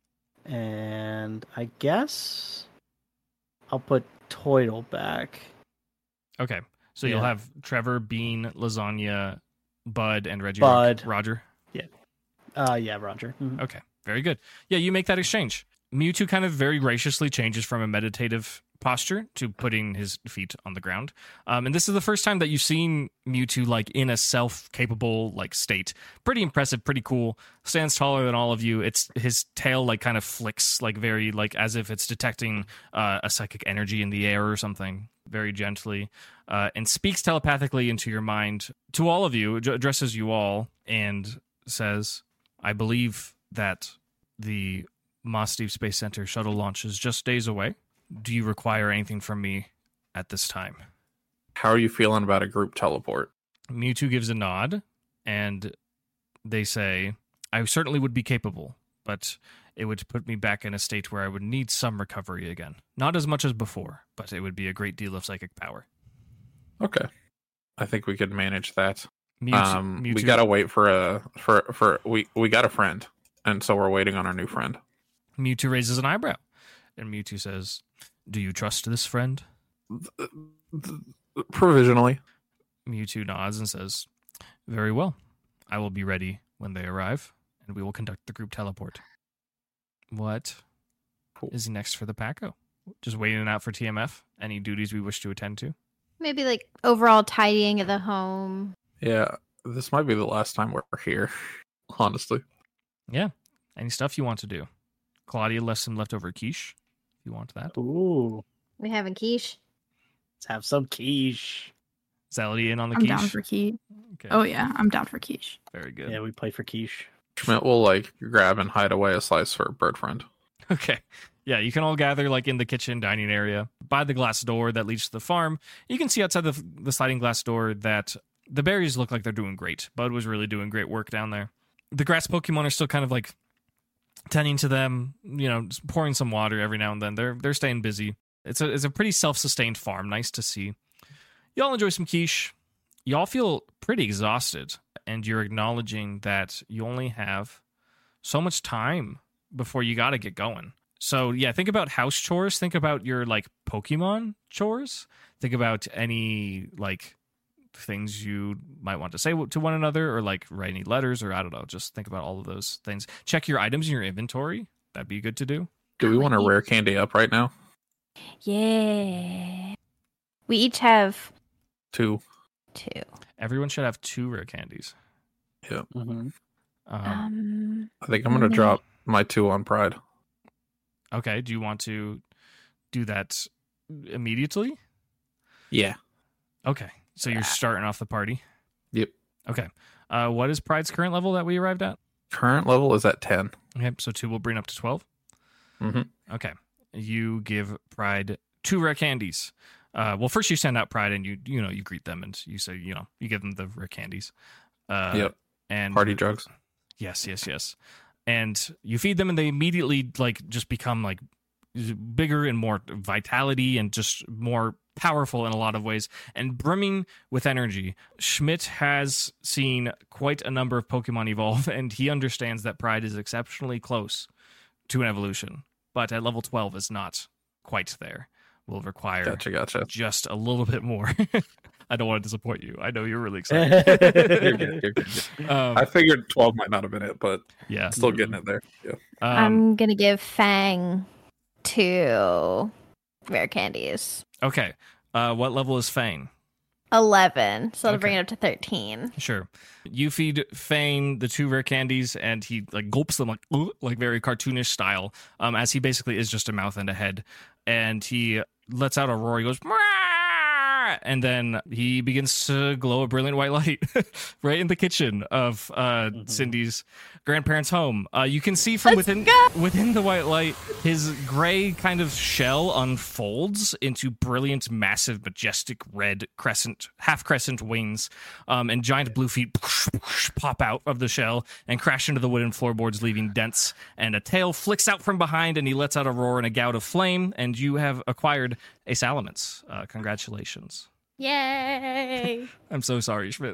And I guess I'll put Toidle back. Okay. So you'll Yeah. have Trevor, Bean, Lasagna, Bud, and Regirock. Bud. Roger. Yeah, Roger. Mhm. Okay, very good. Yeah, you make that exchange. Mewtwo kind of very graciously changes from a meditative posture to putting his feet on the ground. And this is the first time that you've seen Mewtwo like in a self-capable like state. Pretty impressive, pretty cool. Stands taller than all of you. It's his tail like kind of flicks like very like as if it's detecting a psychic energy in the air or something very gently, and speaks telepathically into your mind to all of you, addresses you all, and says, "I believe that the Moss Deep Space Center shuttle launch is just days away. Do you require anything from me at this time?" How are you feeling about a group teleport? Mewtwo gives a nod, and they say, I certainly would be capable, but it would put me back in a state where I would need some recovery again. Not as much as before, but it would be a great deal of psychic power. Okay. I think we could manage that. Mewtwo, We gotta wait we got a friend, and so we're waiting on our new friend. Mewtwo raises an eyebrow, and Mewtwo says, do you trust this friend? Provisionally. Mewtwo nods and says, very well. I will be ready when they arrive, and we will conduct the group teleport. What is next for the Paco? Just waiting out for TMF? Any duties we wish to attend to? Maybe like overall tidying of the home. Yeah, this might be the last time we're here, honestly. Yeah. Any stuff you want to do? Claudia left some leftover quiche. If you want that. Ooh, We having quiche. let's have some quiche. Is Elodie in on the I'm quiche? down for quiche. Okay. Oh yeah, I'm down for quiche. Very good. Yeah, we play for quiche. Schmidt will like grab and hide away a slice for bird friend. Okay. Yeah, you can all gather like in the kitchen dining area by the glass door that leads to the farm. You can see outside the sliding glass door that the berries look like they're doing great. Bud was really doing great work down there. The grass Pokemon are still kind of like tending to them, just pouring some water every now and then. They're staying busy. It's a pretty self-sustained farm. Nice to see. Y'all enjoy some quiche. Y'all feel pretty exhausted, and you're acknowledging that you only have so much time before you got to get going. So yeah, think about house chores. Think about your like Pokemon chores. Think about any like things you might want to say to one another, or like write any letters, or I don't know. Just think about all of those things. Check your items in your inventory. That'd be good to do. Do we want a rare candy up right now? Yeah. We each have 2. 2. Everyone should have 2 rare candies. Mm-hmm. I think I'm gonna Okay. drop my 2 on Pride. Okay. Do you want to do that immediately? Yeah. Okay. So you're starting off the party. Yep. Okay. What is Pride's current level that we arrived at? Current level is at 10. Okay. So 2 will bring up to 12. Mm-hmm. Okay. You give Pride 2 rare candies. Well, first you send out Pride and you greet them and you say, you give them the rare candies. Yep. And Party drugs. Yes. And you feed them and they immediately like just become like bigger and more vitality and just more powerful in a lot of ways and brimming with energy. Schmidt has seen quite a number of Pokemon evolve, and he understands that Pride is exceptionally close to an evolution, but at level 12 is not quite there. Will require Gotcha. just a little bit more. I don't want to disappoint you. I know you're really excited. You're good. I figured 12 might not have been it, but Yeah. still getting it there. Yeah. I'm going to give Fang 2 rare candies. Okay. What level is Fane? 11. So that'll Okay. bring it up to 13. Sure. You feed Fane the 2 rare candies, and he like gulps them like very cartoonish style. As he basically is just a mouth and a head, and he lets out a roar. He goes, "Meow!" And then he begins to glow a brilliant white light right in the kitchen of Cindy's grandparents' home. You can see from within the white light, his gray kind of shell unfolds into brilliant, massive, majestic red half crescent wings, and giant blue feet pop out of the shell and crash into the wooden floorboards, leaving dents. And a tail flicks out from behind, and he lets out a roar and a gout of flame. And you have acquired a Salamence. Congratulations. Yay! I'm so sorry, Schmidt.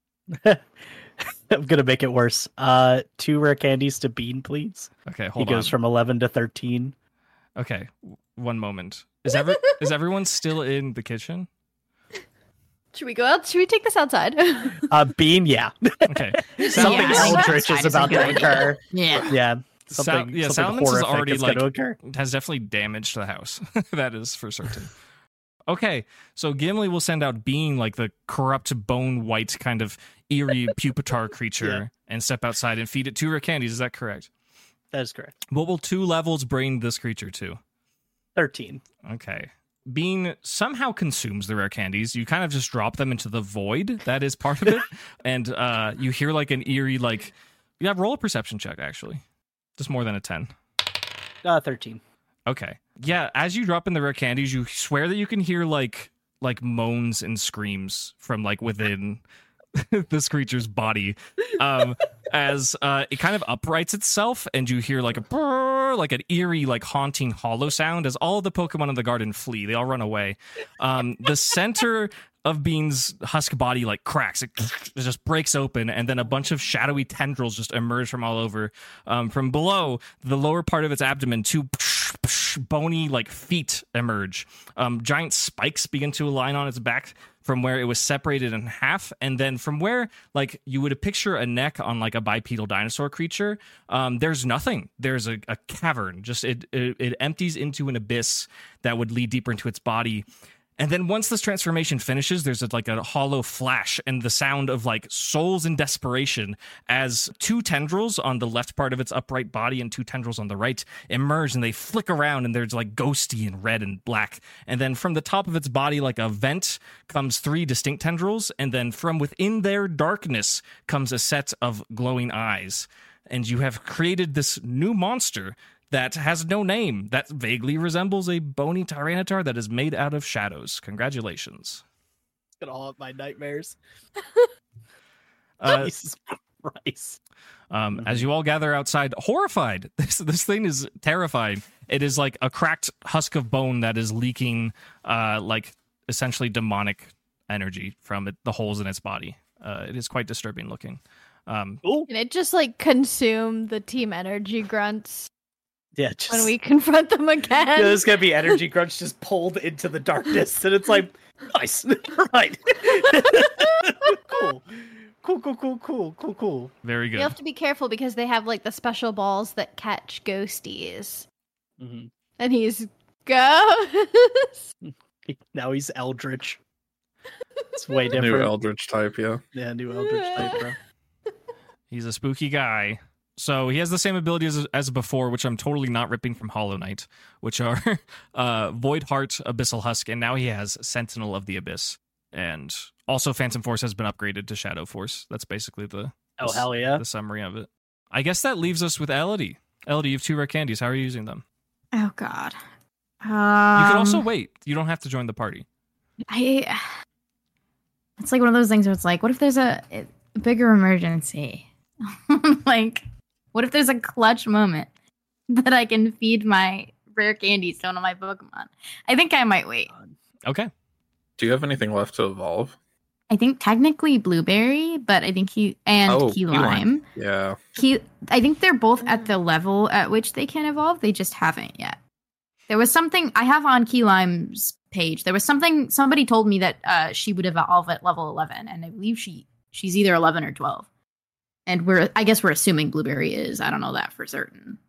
I'm gonna make it worse. 2 rare candies to Bean, please. Okay, He hold on. goes from 11 to 13. Okay, one moment. Is everyone still in the kitchen? Should we go out? Should we take this outside? Bean, yeah. Okay. Something Yeah, I think eldritch outside is is a about to good idea. occur. Yeah. Yeah. Something Salamence is horrific already is like going to occur. has definitely damaged the house. That is for certain. Okay, so Gimli will send out Bean, like the corrupt bone white kind of eerie pupitar creature, and step outside and feed it 2 rare candies. Is that correct? That is correct. What will 2 levels bring this creature to? 13. Okay. Bean somehow consumes the rare candies. You kind of just drop them into the void. That is part of it. And you hear like an eerie, like, yeah, roll a perception check, actually. Just more than a 10. 13. Okay. Yeah, as you drop in the rare candies, you swear that you can hear like moans and screams from like within this creature's body as it kind of uprights itself, and you hear like a brrr, like an eerie, like haunting hollow sound as all the Pokemon in the garden flee. They all run away. The center of Bean's husk body like cracks. It just breaks open, and then a bunch of shadowy tendrils just emerge from all over. From below the lower part of its abdomen, two bony like feet emerge. Giant spikes begin to align on its back from where it was separated in half, and then from where like you would picture a neck on like a bipedal dinosaur creature, there's nothing. There's a cavern. Just it empties into an abyss that would lead deeper into its body. And then once this transformation finishes, there's like a hollow flash and the sound of like souls in desperation as two tendrils on the left part of its upright body and two tendrils on the right emerge, and they flick around, and there's like ghosty and red and black. And then from the top of its body, like a vent, comes three distinct tendrils, and then from within their darkness comes a set of glowing eyes. And you have created this new monster that has no name, that vaguely resembles a bony Tyranitar that is made out of shadows. Congratulations. It's gonna haunt my nightmares. Uh, Jesus Christ. As you all gather outside, horrified, this thing is terrifying. It is like a cracked husk of bone that is leaking, like essentially demonic energy from the holes in its body. It is quite disturbing looking. Cool. Can it just like consume the team energy grunts Yeah, just when we confront them again? yeah, there's gonna be energy grunts just pulled into the darkness, and it's like nice, right? Cool. Very You good. have to be careful because they have like the special balls that catch ghosties. Mm-hmm. And he's ghost. Now he's Eldritch. It's way different. New Eldritch type, yeah. Yeah, new Eldritch type, bro. He's a spooky guy. So he has the same abilities as before, which I'm totally not ripping from Hollow Knight, which are Void Heart, Abyssal Husk, and now he has Sentinel of the Abyss. And also Phantom Force has been upgraded to Shadow Force. That's basically the Hell yeah. the summary of it. I guess that leaves us with Elodie. Elodie, you have 2 rare candies. How are you using them? Oh God. You can also wait. You don't have to join the party. It's like one of those things where it's like, what if there's a bigger emergency? Like, what if there's a clutch moment that I can feed my rare candies to one of my Pokemon? I think I might wait. Okay. Do you have anything left to evolve? I think technically Blueberry, but I think Key Lime. Yeah. I think they're both at the level at which they can evolve. They just haven't yet. There was something I have on Key Lime's page. There was something somebody told me that she would evolve at level 11, and I believe she's either 11 or 12. And I guess we're assuming Blueberry is. I don't know that for certain.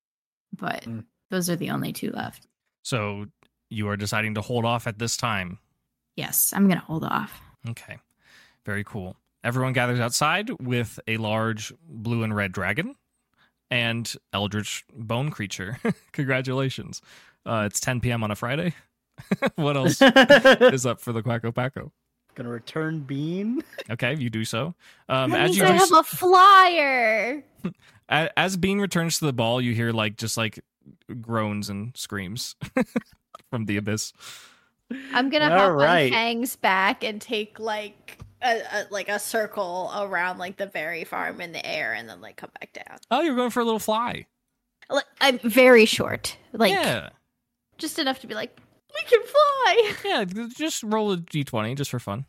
But those are the only 2 left. So you are deciding to hold off at this time. Yes, I'm going to hold off. Okay. Very cool. Everyone gathers outside with a large blue and red dragon and Eldritch bone creature. Congratulations. It's 10 p.m. on a Friday. What else is up for the Quacko Paco? Gonna return Bean. Okay, you do so. That As means you I have a flyer. as Bean returns to the ball, you hear just groans and screams from the abyss. I'm gonna All hop right. on Fang's back and take like a circle around like the berry farm in the air, and then like come back down. Oh, you're going for a little fly. Like, I'm very short, like Yeah. just enough to be like, we can fly. Yeah, just roll a d20 just for fun.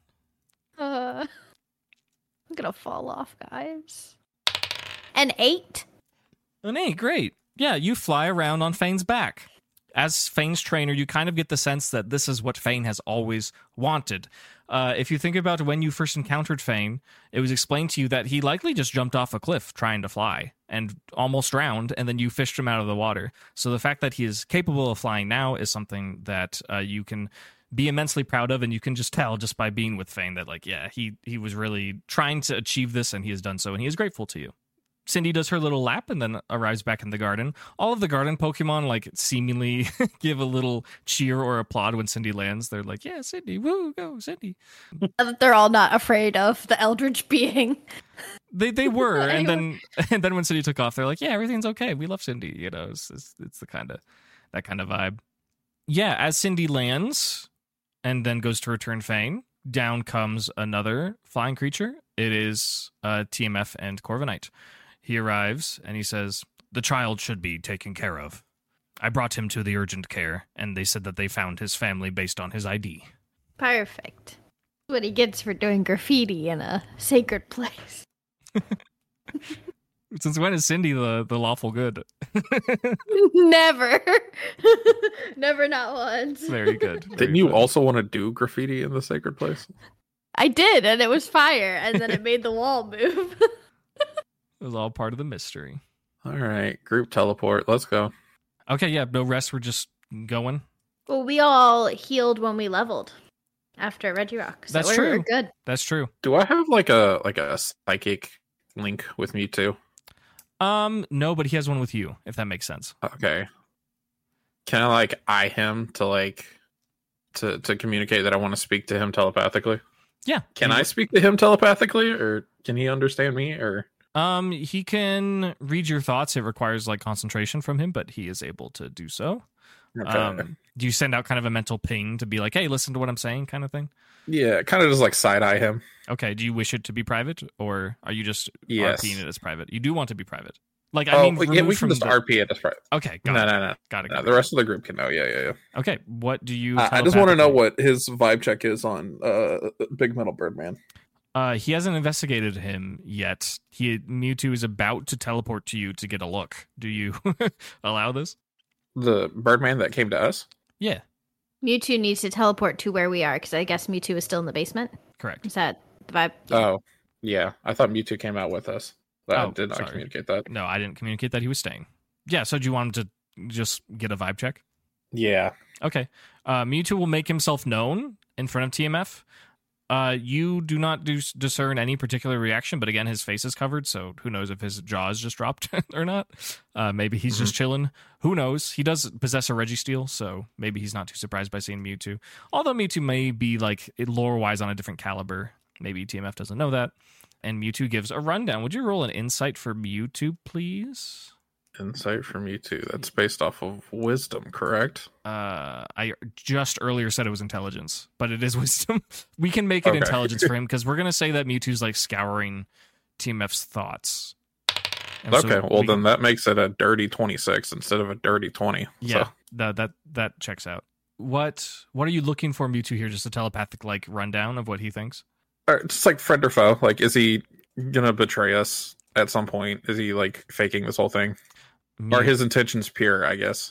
I'm gonna fall off, guys. An 8. An 8, great. Yeah, you fly around on Fane's back. As Fane's trainer, you kind of get the sense that this is what Fane has always wanted. If you think about when you first encountered Fane, it was explained to you that he likely just jumped off a cliff trying to fly and almost drowned, and then you fished him out of the water. So the fact that he is capable of flying now is something that you can be immensely proud of, and you can just tell just by being with Fane that, like, yeah, he was really trying to achieve this, and he has done so, and he is grateful to you. Cindy does her little lap and then arrives back in the garden. All of the garden Pokemon, like, seemingly give a little cheer or applaud when Cindy lands. They're like, yeah, Cindy, woo, go, Cindy. They're all not afraid of the Eldritch being. They were, and Anyway. then when Cindy took off, they're like, yeah, everything's okay. We love Cindy. You know, it's the that kind of vibe. Yeah, as Cindy lands and then goes to return Fane, down comes another flying creature, It is TMF and Corviknight. He arrives and he says, "The child should be taken care of. I brought him to the urgent care, and they said that they found his family based on his ID." Perfect. What he gets for doing graffiti in a sacred place. Since when is Cindy the lawful good? Never. Never, not once. Very good. Didn't you also want to do graffiti in the sacred place? I did, and it was fire, and then it made the wall move. It was all part of the mystery. All right, group teleport. Let's go. Okay, yeah, no rest. We're just going. Well, we all healed when we leveled after Regirock. So That's we're true. good. That's true. Do I have like a psychic link with Mewtwo? No, but he has one with you, if that makes sense. Okay. Can I like eye him to communicate that I want to speak to him telepathically? Yeah. Can I speak to him telepathically, or can he understand me? Or He can read your thoughts. It requires like concentration from him, but he is able to do so. okay. Do you send out kind of a mental ping to be like, "Hey, listen to what I'm saying," kind of thing? Yeah, kind of just like side eye him. Okay. Do you wish it to be private, or are you just Yes. RPing it as private? You do want to be private. Like, Oh, I mean, yeah, removed we from can just the... RP it as private. Okay, No, got it. no. Got it. No, the rest of the group can know. Yeah. Okay, what do you? I just want to know telepathically- what his vibe check is on Big Metal Birdman. He hasn't investigated him yet. Mewtwo is about to teleport to you to get a look. Do you allow this? The Birdman that came to us. Yeah, Mewtwo needs to teleport to where we are because I guess Mewtwo is still in the basement. correct. Is that the vibe? Oh, yeah. I thought Mewtwo came out with us. I Oh, did not sorry. communicate that. No, I didn't communicate that he was staying. Yeah, so do you want him to just get a vibe check? Yeah. Okay. Mewtwo will make himself known in front of TMF. You do not discern any particular reaction, but again, his face is covered, so who knows if his jaws just dropped or not. Maybe he's just chilling. Who knows? He does possess a Registeel, so maybe he's not too surprised by seeing Mewtwo. Although Mewtwo may be, like, lore-wise on a different caliber. Maybe TMF doesn't know that. And Mewtwo gives a rundown. Would you roll an insight for Mewtwo, please? Insight from Mewtwo. That's based off of wisdom, correct? I just earlier said it was intelligence, but it is wisdom. We can make it Okay. intelligence for him because we're gonna say that Mewtwo's like scouring TMF's thoughts. And so Okay, well we- then that makes it a dirty 26 instead of a dirty 20. yeah, So, that checks out. What are you looking for Mewtwo here? Just a telepathic like rundown of what he thinks. just like friend or foe. Like, is he gonna betray us at some point? Is he like faking this whole thing? Are his intentions pure, I guess?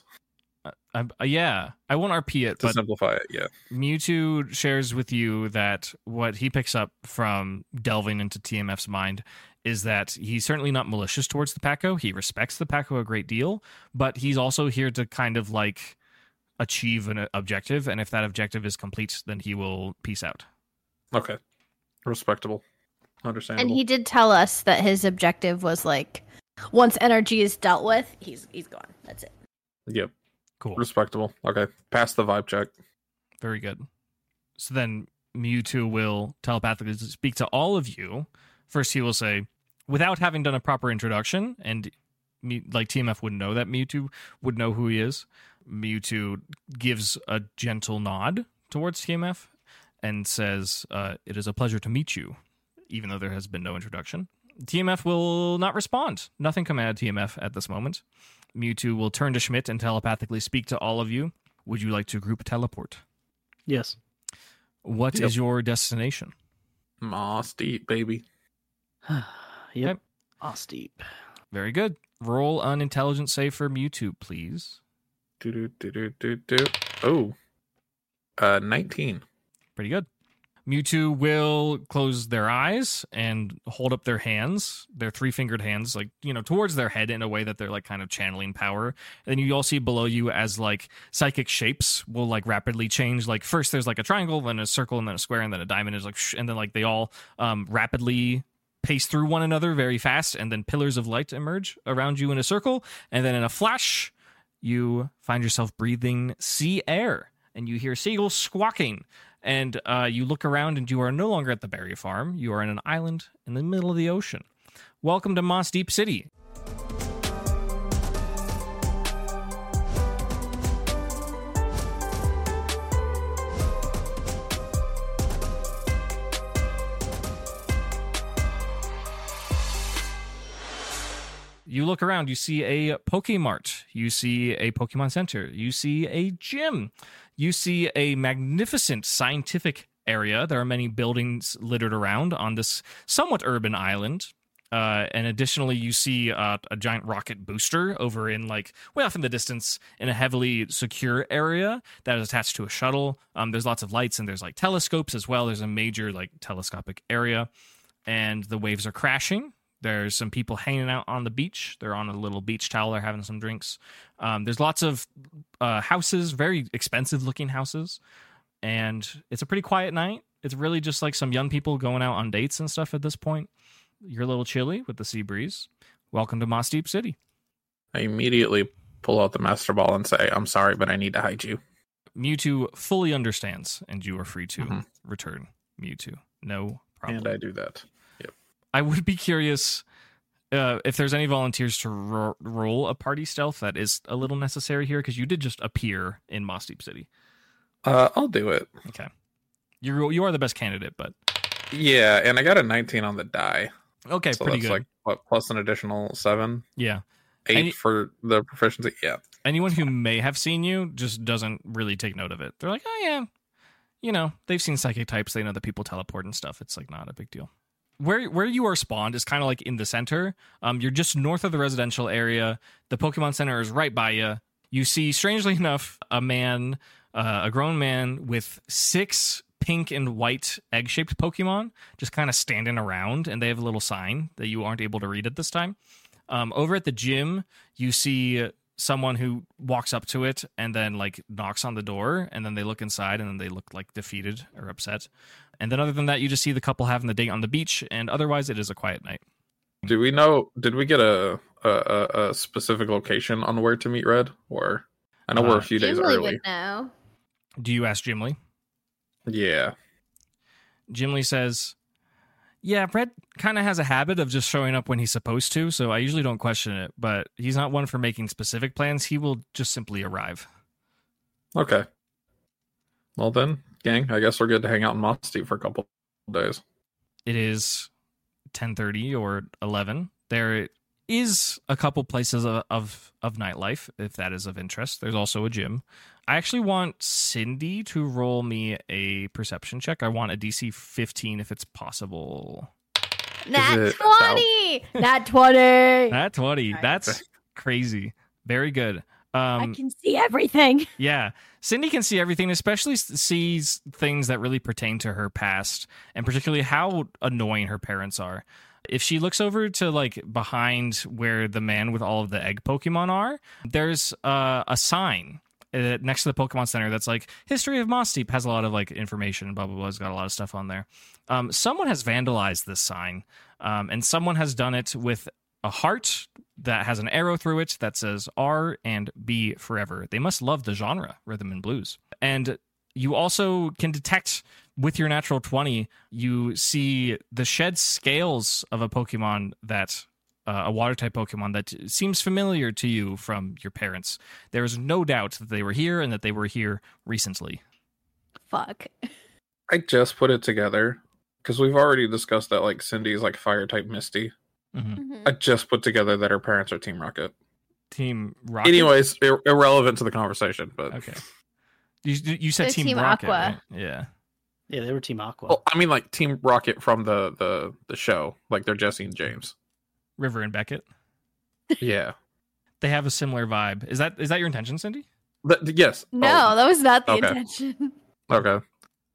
Yeah, I won't RP it, To but simplify it, yeah. Mewtwo shares with you that what he picks up from delving into TMF's mind is that he's certainly not malicious towards the Paco. He respects the Paco a great deal, but he's also here to kind of like achieve an objective, and if that objective is complete, then he will peace out. Okay. Respectable. Understandable. And he did tell us that his objective was like, once energy is dealt with, he's gone. That's it. Yep. Cool. Respectable. Okay. Pass the vibe check. Very good. So then Mewtwo will telepathically speak to all of you. First, he will say, without having done a proper introduction, and like TMF would know that Mewtwo would know who he is, Mewtwo gives a gentle nod towards TMF and says, it is a pleasure to meet you, even though there has been no introduction. TMF will not respond. Nothing come out of TMF at this moment. Mewtwo will turn to Schmidt and telepathically speak to all of you. Would you like to group teleport? Yes. What Yep. is your destination? Moss deep, baby. Yep. Yep. Steep. Very good. Roll an intelligence save for Mewtwo, please. Do. Oh. 19. Pretty good. Mewtwo will close their eyes and hold up their hands, their three-fingered hands, like, towards their head in a way that they're like kind of channeling power. And then you all see below you as like psychic shapes will like rapidly change. Like first there's like a triangle, then a circle, and then a square, and then a diamond is like, and then like they all rapidly pace through one another very fast, and then pillars of light emerge around you in a circle, and then in a flash, you find yourself breathing sea air, and you hear seagulls squawking. And you look around and you are no longer at the berry farm. You are in an island in the middle of the ocean. Welcome to Moss Deep City. You look around, you see a Pokemart, you see a Pokemon Center, you see a gym, you see a magnificent scientific area. There are many buildings littered around on this somewhat urban island. And additionally, you see a giant rocket booster over in way off in the distance in a heavily secure area that is attached to a shuttle. There's lots of lights and there's telescopes as well. There's a major telescopic area, and the waves are crashing. There's some people hanging out on the beach. They're on a little beach towel. They're having some drinks. There's lots of houses, very expensive looking houses, and it's a pretty quiet night. It's really just some young people going out on dates and stuff at this point. You're a little chilly with the sea breeze. Welcome to Moss Deep City. I immediately pull out the Master Ball and say, I'm sorry, but I need to hide you. Mewtwo fully understands, and you are free to return Mewtwo. No problem. And I do that. Yep. I would be curious if there's any volunteers to roll a party stealth. That is a little necessary here, because you did just appear in Moss Deep City. I'll do it. Okay. You are the best candidate, but... Yeah, and I got a 19 on the die. Okay, so pretty that's good. Plus an additional 7? Yeah. 8 for the proficiency? Yeah. Anyone who may have seen you just doesn't really take note of it. They're like, oh yeah, they've seen psychic types. They know that people teleport and stuff. It's not a big deal. Where you are spawned is kind of in the center. You're just north of the residential area. The Pokemon Center is right by you. You see, strangely enough, a grown man with 6 pink and white egg-shaped Pokemon just kind of standing around, and they have a little sign that you aren't able to read at this time. Over at the gym, you see someone who walks up to it and then knocks on the door, and then they look inside and then they look defeated or upset. And then other than that, you just see the couple having the date on the beach, and otherwise it is a quiet night. Did we get a specific location on where to meet Red? Or I know we're a few days Gimli early. would know. Do you ask Gimli? Yeah. Gimli says, yeah, Red kind of has a habit of just showing up when he's supposed to, so I usually don't question it, but he's not one for making specific plans. He will just simply arrive. Okay. Well then, gang, I guess we're good to hang out in Moss Deep for a couple of days. It is 10:30 or 11. There is a couple places of nightlife, if that is of interest. There's also a gym. I actually want Cindy to roll me a perception check. I want a DC 15 if it's possible. Nat 20! Nat 20! Nat 20. Nice. That's crazy. Very good. I can see everything. Yeah. Cindy can see everything, especially sees things that really pertain to her past, and particularly how annoying her parents are. If she looks over to behind where the man with all of the egg Pokemon are, there's a sign next to the Pokemon Center that's History of Moss Deep, has a lot of information, blah blah blah. It's got a lot of stuff on there. Someone has vandalized this sign, and someone has done it with a heart that has an arrow through it that says R and B forever. They must love the genre rhythm and blues. And you also can detect with your natural 20, you see the shed scales of a Pokemon that a water type Pokemon that seems familiar to you from your parents. There is no doubt that they were here and that they were here recently. Fuck. I just put it together because we've already discussed that Cindy's fire type Misty. Mm-hmm. I just put together that her parents are Team Rocket. Team Rocket? Anyways, irrelevant to the conversation, but okay. You said They're Team Team Rocket, Aqua. right? Yeah. Yeah, they were Team Aqua. well, I mean Team Rocket from the show, they're Jesse and James. River and Beckett. Yeah. They have a similar vibe. Is that your intention, Cindy? Yes. No, that was not the Okay. intention. Okay.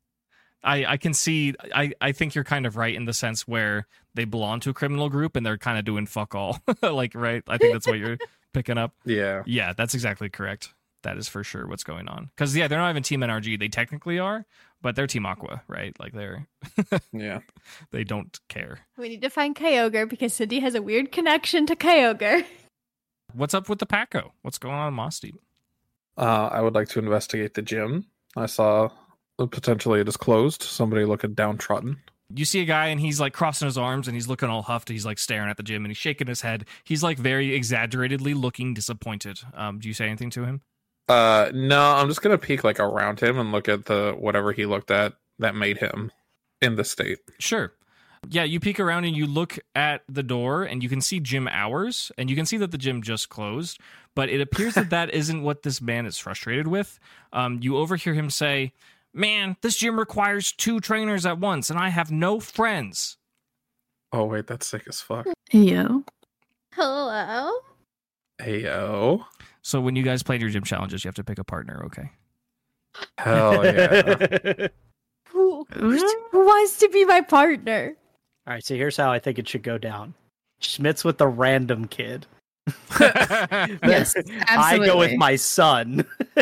I can see. I think you're kind of right in the sense where they belong to a criminal group and they're kind of doing fuck all. Right? I think that's what you're picking up. Yeah. Yeah, that's exactly correct. That is for sure what's going on. Because they're not even Team NRG. They technically are, but they're Team Aqua, right? Yeah. They don't care. We need to find Kyogre because Cindy has a weird connection to Kyogre. What's up with the Paco? What's going on in Moss Deep? I would like to investigate the gym. I saw potentially it is closed. Somebody looking downtrodden. You see a guy and he's crossing his arms and he's looking all huffed. He's staring at the gym and he's shaking his head. He's very exaggeratedly looking disappointed. Do you say anything to him? No, I'm just gonna peek around him and look at the whatever he looked at that made him in the state. Sure. Yeah, you peek around and you look at the door and you can see gym hours and you can see that the gym just closed, but it appears that isn't what this man is frustrated with. You overhear him say, "Man, this gym requires 2 trainers at once and I have no friends." Oh wait, that's sick as fuck. Yo. Hello. Heyo. So when you guys played your gym challenges, you have to pick a partner, okay? Hell yeah. Who wants to be my partner? All right, so here's how I think it should go down. Schmidt's with the random kid. Yes, absolutely. I go with my son.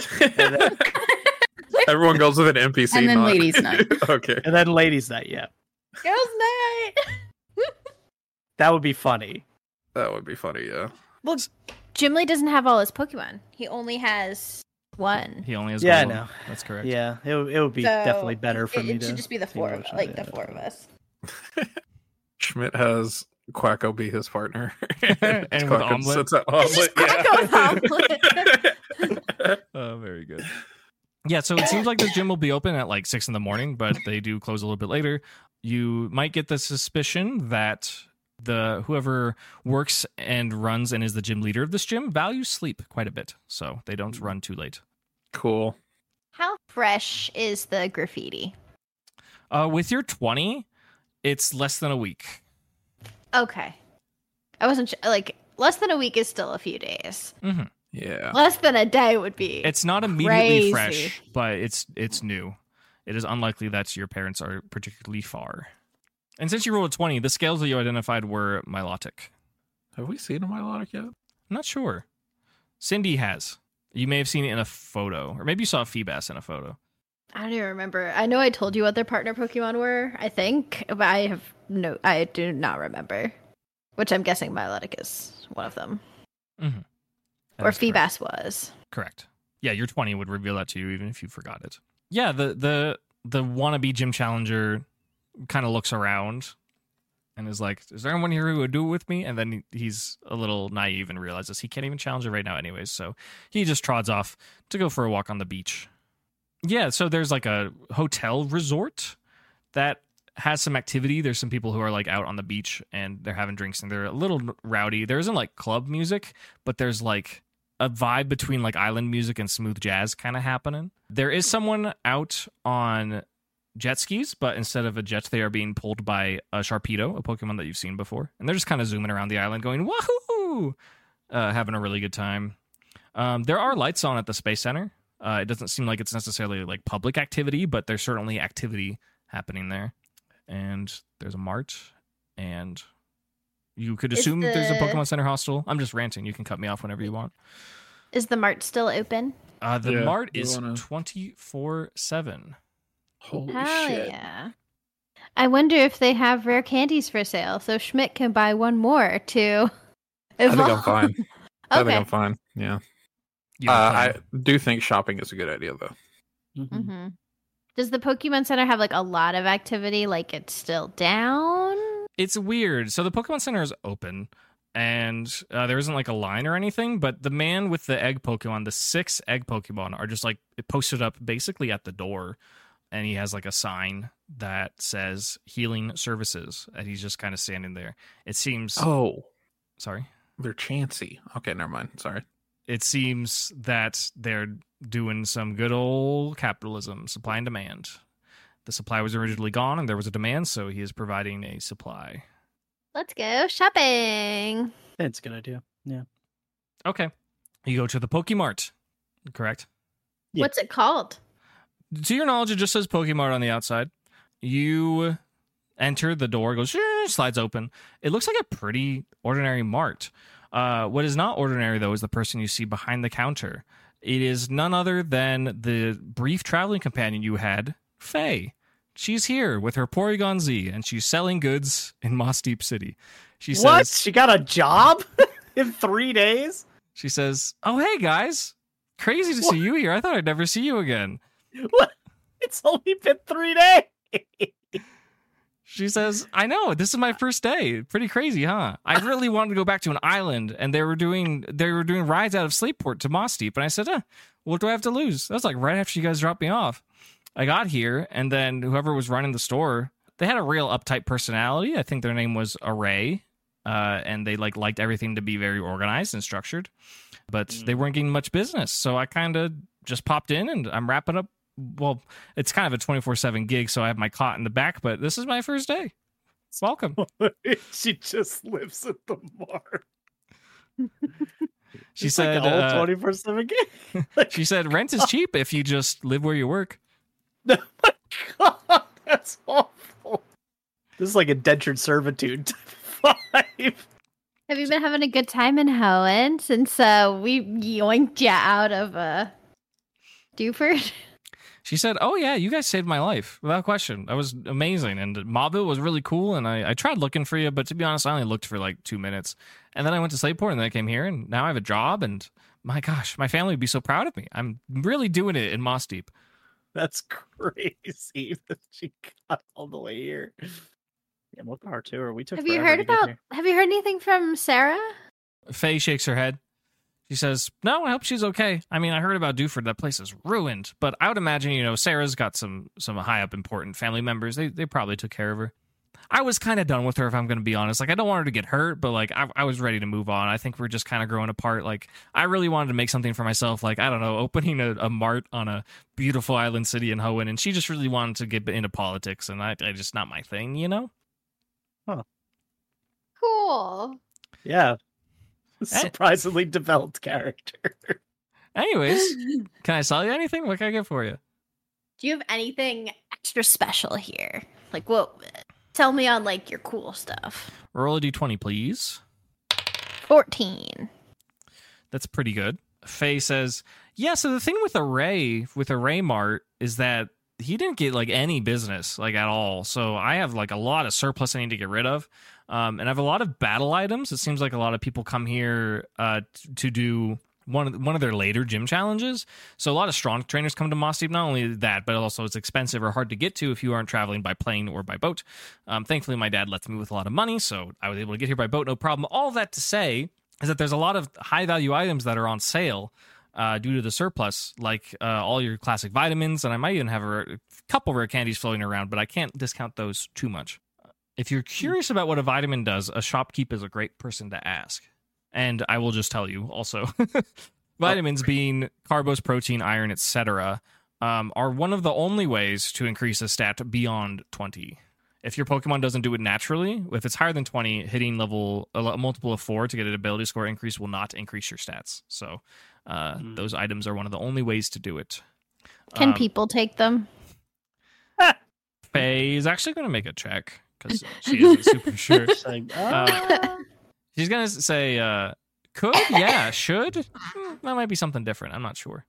Everyone goes with an NPC. And then not- ladies' night. Okay. And then ladies' night, yeah. Girls' night. That would be funny. That would be funny, yeah. Well, Jim Lee doesn't have all his Pokemon. He only has one. He only has Yeah, I Golem. know. That's correct. Yeah, it would be So, definitely better for me It to. should just be the see four of which- like yeah. the 4 of us. Schmidt has Quacko be his partner. And with Quacko Omelet? sits at Omelet. Quacko Yeah. Oh, very good. Yeah, so it seems like this gym will be open at like 6 a.m, but they do close a little bit later. You might get the suspicion that whoever works and runs and is the gym leader of this gym values sleep quite a bit, so they don't run too late. Cool. How fresh is the graffiti? With your 20, it's less than a week. Okay. I wasn't like less than a week is still a few days. Mm-hmm. Yeah. Less than a day would be. It's not immediately Crazy. fresh, but it's new. It is unlikely that your parents are particularly far. And since you rolled a 20, the scales that you identified were Milotic. Have we seen a Milotic yet? I'm not sure. Cindy has. You may have seen it in a photo, or maybe you saw a Feebas in a photo. I don't even remember. I know I told you what their partner Pokemon were, I think, but I do not remember. Which I'm guessing Milotic is one of them. Mm-hmm. Or Feebas was. Correct. Yeah, your 20 would reveal that to you even if you forgot it. Yeah, the wannabe gym challenger kind of looks around and is like, "Is there anyone here who would do it with me?" And then he's a little naive and realizes he can't even challenge it right now anyways, so he just trods off to go for a walk on the beach. Yeah, so there's like a hotel resort that has some activity. There's some people who are like out on the beach and they're having drinks and they're a little rowdy. There isn't like club music, but there's like a vibe between like island music and smooth jazz kind of happening. There is someone out on jet skis, but instead of a jet, they are being pulled by a Sharpedo, a Pokemon that you've seen before. And they're just kind of zooming around the island going, "Wahoo!" Having a really good time. There are lights on at the Space Center. It doesn't seem like it's necessarily like public activity, but there's certainly activity happening there. And there's a mart, and you could Is assume there's a the- Pokemon Center hostel. I'm just ranting. You can cut me off whenever you want. Is the mart still open? The Yeah, mart you is wanna- 24/7. Holy Hell shit. yeah. I wonder if they have rare candies for sale, so Schmidt can buy one more to I think I'm evolve. fine. I think Okay. I'm fine. Yeah. You have a I plan. do think shopping is a good idea, though. Mhm. hmm Does the Pokemon Center have like a lot of activity? Like it's still down? It's weird. So the Pokemon Center is open, and there isn't like a line or anything, but the man with the egg Pokemon, the 6 egg Pokemon, are just like posted up basically at the door, and he has like a sign that says healing services, and he's just kind of standing there. It seems. Oh, Sorry. they're chancy. Okay, never mind. Sorry. It seems that they're doing some good old capitalism, supply and demand. The supply was originally gone, and there was a demand, so he is providing a supply. Let's go shopping. That's a good idea. Yeah. Okay. You go to the Pokemart, correct? Yeah. What's it called? To your knowledge, it just says Pokemart on the outside. You enter the door, goes, slides open. It looks like a pretty ordinary mart. What is not ordinary, though, is the person you see behind the counter. It is none other than the brief traveling companion you had, Faye. She's here with her Porygon Z, and she's selling goods in Moss Deep City. She What? says, She got a job in 3 days? she says, "Oh, hey, guys. Crazy to see you here. I thought I'd never see you again." What? It's only been 3 days. She says, "I know, this is my first day. Pretty crazy, huh? I really wanted to go back to an island, and they were doing rides out of Sleepport to Moss Deep." And I said, what do I have to lose? That was like right after you guys dropped me off. I got here, and then whoever was running the store they had a real uptight personality. I think their name was Array, and they liked everything to be very organized and structured, but they weren't getting much business. So I kind of just popped in, and I'm wrapping up. Well, it's kind of a 24/7 gig, so I have my cot in the back, but this is my first day. Welcome. She just lives at the bar. She said, 24/7 gig. she said, rent is cheap if you just live where you work. Oh my god, that's awful. This is like indentured servitude. 5. Have you been having a good time in Hoenn since we yoinked you out of Dewford? She said, oh yeah, you guys saved my life, without question. That was amazing. And Mauville was really cool, and I tried looking for you, but to be honest, I only looked for like 2 minutes. And then I went to Slateport, and then I came here, and now I have a job, and my gosh, my family would be so proud of me. I'm really doing it in Moss Deep. That's crazy that she got all the way here. Yeah, more power to her. We took Have you forever heard to get about? here. Have you heard anything from Sarah? Faye shakes her head. She says, no, I hope she's okay. I mean, I heard about Dewford. That place is ruined. But I would imagine, Sarah's got some high up important family members. They probably took care of her. I was kind of done with her, if I'm going to be honest. Like, I don't want her to get hurt, but, like, I was ready to move on. I think we're just kind of growing apart. Like, I really wanted to make something for myself. Like, I don't know, opening a mart on a beautiful island city in Hoenn. And she just really wanted to get into politics. And I just not my thing, Cool. Yeah. Surprisingly developed character. Anyways, can I sell you anything? What can I get for you? Do you have anything extra special here? Like, what? Tell me on like your cool stuff. Roll a d20, please. 14. That's pretty good. Faye says, yeah, so the thing with Array Mart is that he didn't get like any business like at all. So I have like a lot of surplus I need to get rid of. And I have a lot of battle items. It seems like a lot of people come here to do one of their later gym challenges. So a lot of strong trainers come to Moss Deep. Not only that, but also it's expensive or hard to get to if you aren't traveling by plane or by boat. Thankfully, my dad lets me with a lot of money, so I was able to get here by boat, no problem. All that to say is that there's a lot of high-value items that are on sale due to the surplus, like all your classic vitamins, and I might even have a couple rare candies floating around, but I can't discount those too much. If you're curious about what a vitamin does, a shopkeep is a great person to ask. And I will just tell you also, vitamins being carbos, protein, iron, etc., are one of the only ways to increase a stat beyond 20. If your Pokemon doesn't do it naturally, if it's higher than 20, hitting a multiple of 4 to get an ability score increase will not increase your stats. So those items are one of the only ways to do it. Can people take them? Faye is actually going to make a check because she isn't super sure. She's going to say, could? Yeah, should? That might be something different. I'm not sure.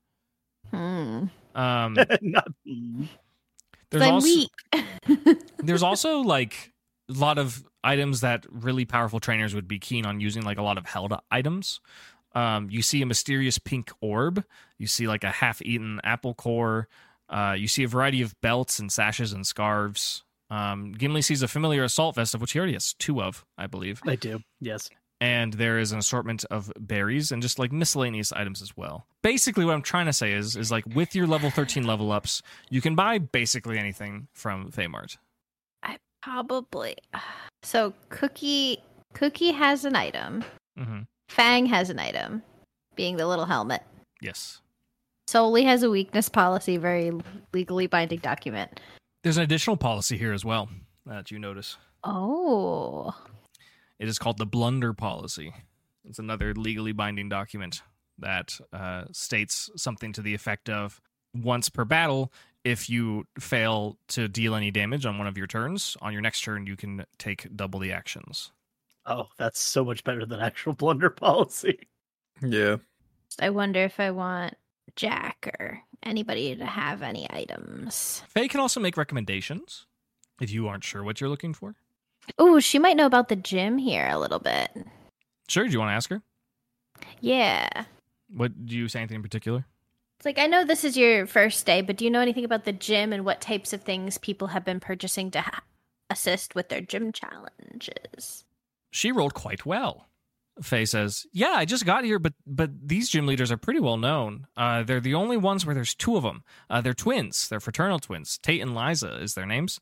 There's also like a lot of items that really powerful trainers would be keen on using, like a lot of held use. You see a mysterious pink orb. You see like a half-eaten apple core. You see a variety of belts and sashes and scarves. Gimli sees a familiar assault vest, of which he already has 2 of, I believe. I do, yes. And there is an assortment of berries and just like miscellaneous items as well. Basically, what I'm trying to say is like with your level 13 level ups, you can buy basically anything from Faymart. I probably. So Cookie has an item. Mm-hmm. Fang has an item, being the little helmet. Yes. Solely has a weakness policy, very legally binding document. There's an additional policy here as well that you notice. Oh. It is called the Blunder Policy. It's another legally binding document that states something to the effect of once per battle, if you fail to deal any damage on one of your turns, on your next turn you can take double the actions. Oh, that's so much better than actual Blunder Policy. Yeah. I wonder if I want Jack or anybody to have any items. Faye can also make recommendations if you aren't sure what you're looking for. Oh, she might know about the gym here a little bit. Sure, do you want to ask her? Yeah. What, do you say anything in particular? It's like, I know this is your first day, but do you know anything about the gym and what types of things people have been purchasing to assist with their gym challenges? She rolled quite well. Faye says, yeah, I just got here, but these gym leaders are pretty well known. They're the only ones where there's 2 of them. They're twins. They're fraternal twins. Tate and Liza is their names.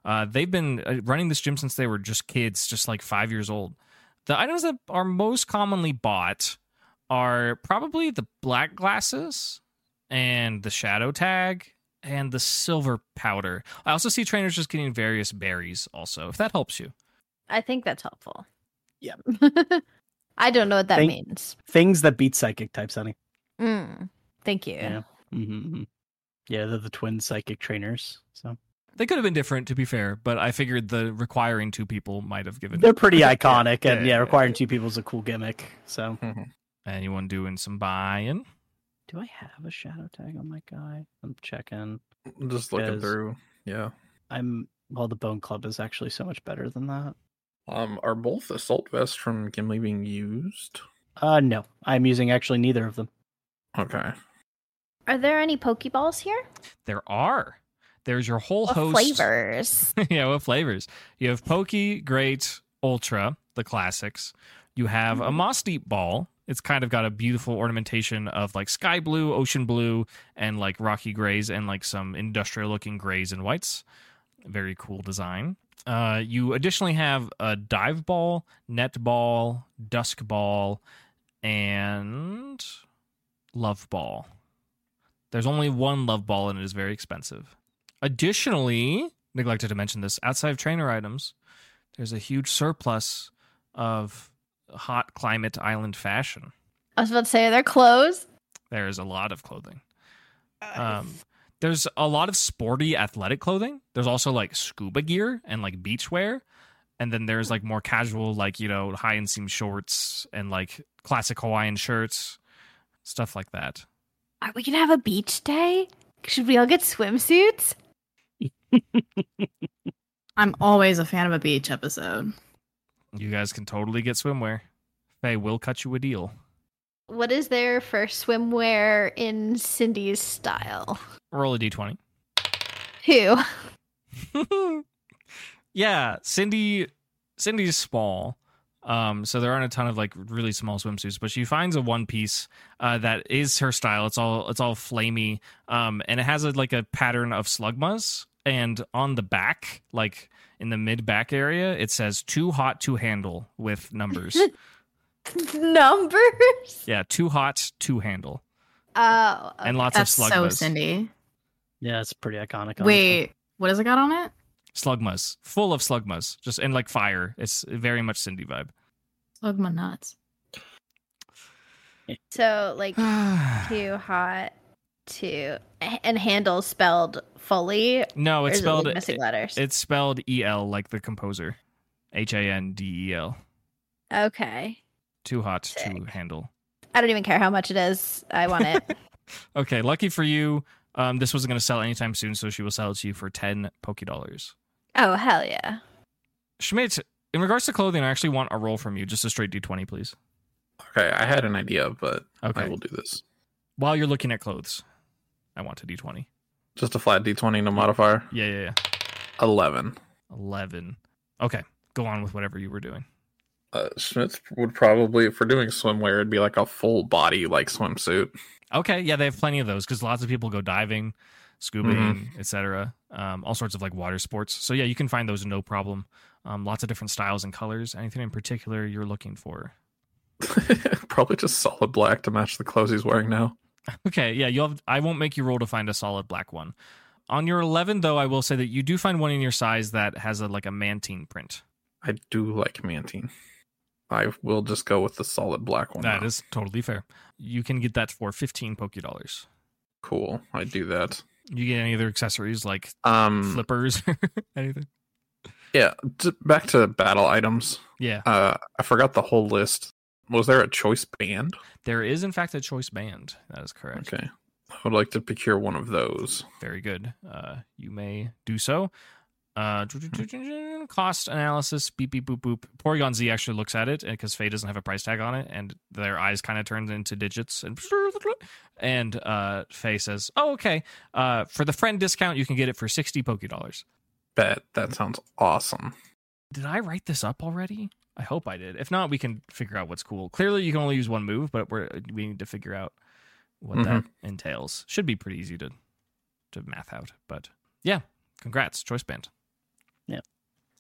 They've been running this gym since they were just kids, just like 5 years old. The items that are most commonly bought are probably the black glasses and the shadow tag and the silver powder. I also see trainers just getting various berries also, if that helps you. I think that's helpful. Yeah. I don't know what that means. Things that beat psychic types, honey. Thank you. Yeah. Mm-hmm. Yeah, they're the twin psychic trainers. So They could have been different, to be fair, but I figured the requiring 2 people might have given. they're pretty iconic, and yeah. requiring 2 people is a cool gimmick. So, Anyone doing some buying? do I have a shadow tag on my guy? I'm checking. I'm just looking Because- through. Yeah. The Bone Club is actually so much better than that. Are both assault vests from Gimli being used? No, I'm using actually neither of them. Okay. Are there any Pokeballs here? There are. There's your whole What host. flavors? Yeah, what flavors? You have Poke, Great, Ultra, the classics. You have a Moss Deep Ball. It's kind of got a beautiful ornamentation of like sky blue, ocean blue, and like rocky grays and like some industrial looking grays and whites. Very cool design. You additionally have a Dive Ball, Net Ball, Dusk Ball, and Love Ball. There's only one Love Ball and it is very expensive. Additionally, neglected to mention this, outside of trainer items, there's a huge surplus of hot climate island fashion. I was about to say, are there clothes? There's a lot of clothing. There's a lot of sporty athletic clothing. There's also like scuba gear and like beach wear. And then there's like more casual, like, high inseam shorts and like classic Hawaiian shirts, stuff like that. Are we gonna have a beach day? Should we all get swimsuits? I'm always a fan of a beach episode. You guys can totally get swimwear. Faye will cut you a deal. What is there for swimwear in Cindy's style? Roll a d20. Who? Yeah, Cindy's small. So there aren't a ton of like really small swimsuits, but she finds a one piece that is her style. It's all flamey, and it has a pattern of slugmas, and on the back, like in the mid back area, it says "too hot to handle" with numbers. Numbers? Yeah, too hot to handle, Oh, and lots That's of slugmas. so Cindy. Yeah, it's pretty iconic. honestly. Wait, what has it got on it? Slugmas, full of slugmas, just and like fire. It's very much Cindy vibe. Slug my nuts. so like too hot to and handle spelled fully. No, Or it's is it, like, spelled missing letters. It's spelled EL like the composer. HANDEL. Okay. Too hot to Sick. handle. I don't even care how much it is. I want it. Okay, lucky for you. This wasn't going to sell anytime soon, so she will sell it to you for 10 Poké-Dollars. Oh hell yeah. Schmidt, in regards to clothing, I actually want a roll from you. Just a straight D20, please. Okay, I had an idea, but Okay. I will do this. While you're looking at clothes, I want a D20. Just a flat D20, no modifier. Yeah. 11. 11. Okay, go on with whatever you were doing. Schmitz would probably, if we're doing swimwear, it'd be like a full body like swimsuit. Okay, yeah, they have plenty of those because lots of people go diving, scubaing, etc. All sorts of like water sports. So yeah, you can find those no problem. Lots of different styles and colors. Anything in particular you're looking for? Probably just solid black to match the clothes he's wearing now. Okay, yeah, I won't make you roll to find a solid black one. On your 11, though, I will say that you do find one in your size that has a mantine print. I do like mantine. I will just go with the solid black one. That now. is totally fair. You can get that for 15 Poké-Dollars. Cool. I do that. You get any other accessories like flippers or anything? Yeah, back to battle items. Yeah, I forgot the whole list. Was there a choice band? there is in fact a choice band. That is correct. Okay. I would like to procure one of those. Very good. You may do so. Cost analysis. Beep beep boop boop. Porygon Z actually looks at it because Faye doesn't have a price tag on it, and their eyes kind of turn into digits. And Faye says, "Oh, okay. For the friend discount, you can get it for 60 Poké-Dollars." Bet that sounds awesome. Did I write this up already? I hope I did. If not, we can figure out what's cool. Clearly, you can only use one move, but we need to figure out what that entails. Should be pretty easy to math out. But yeah, congrats, choice band.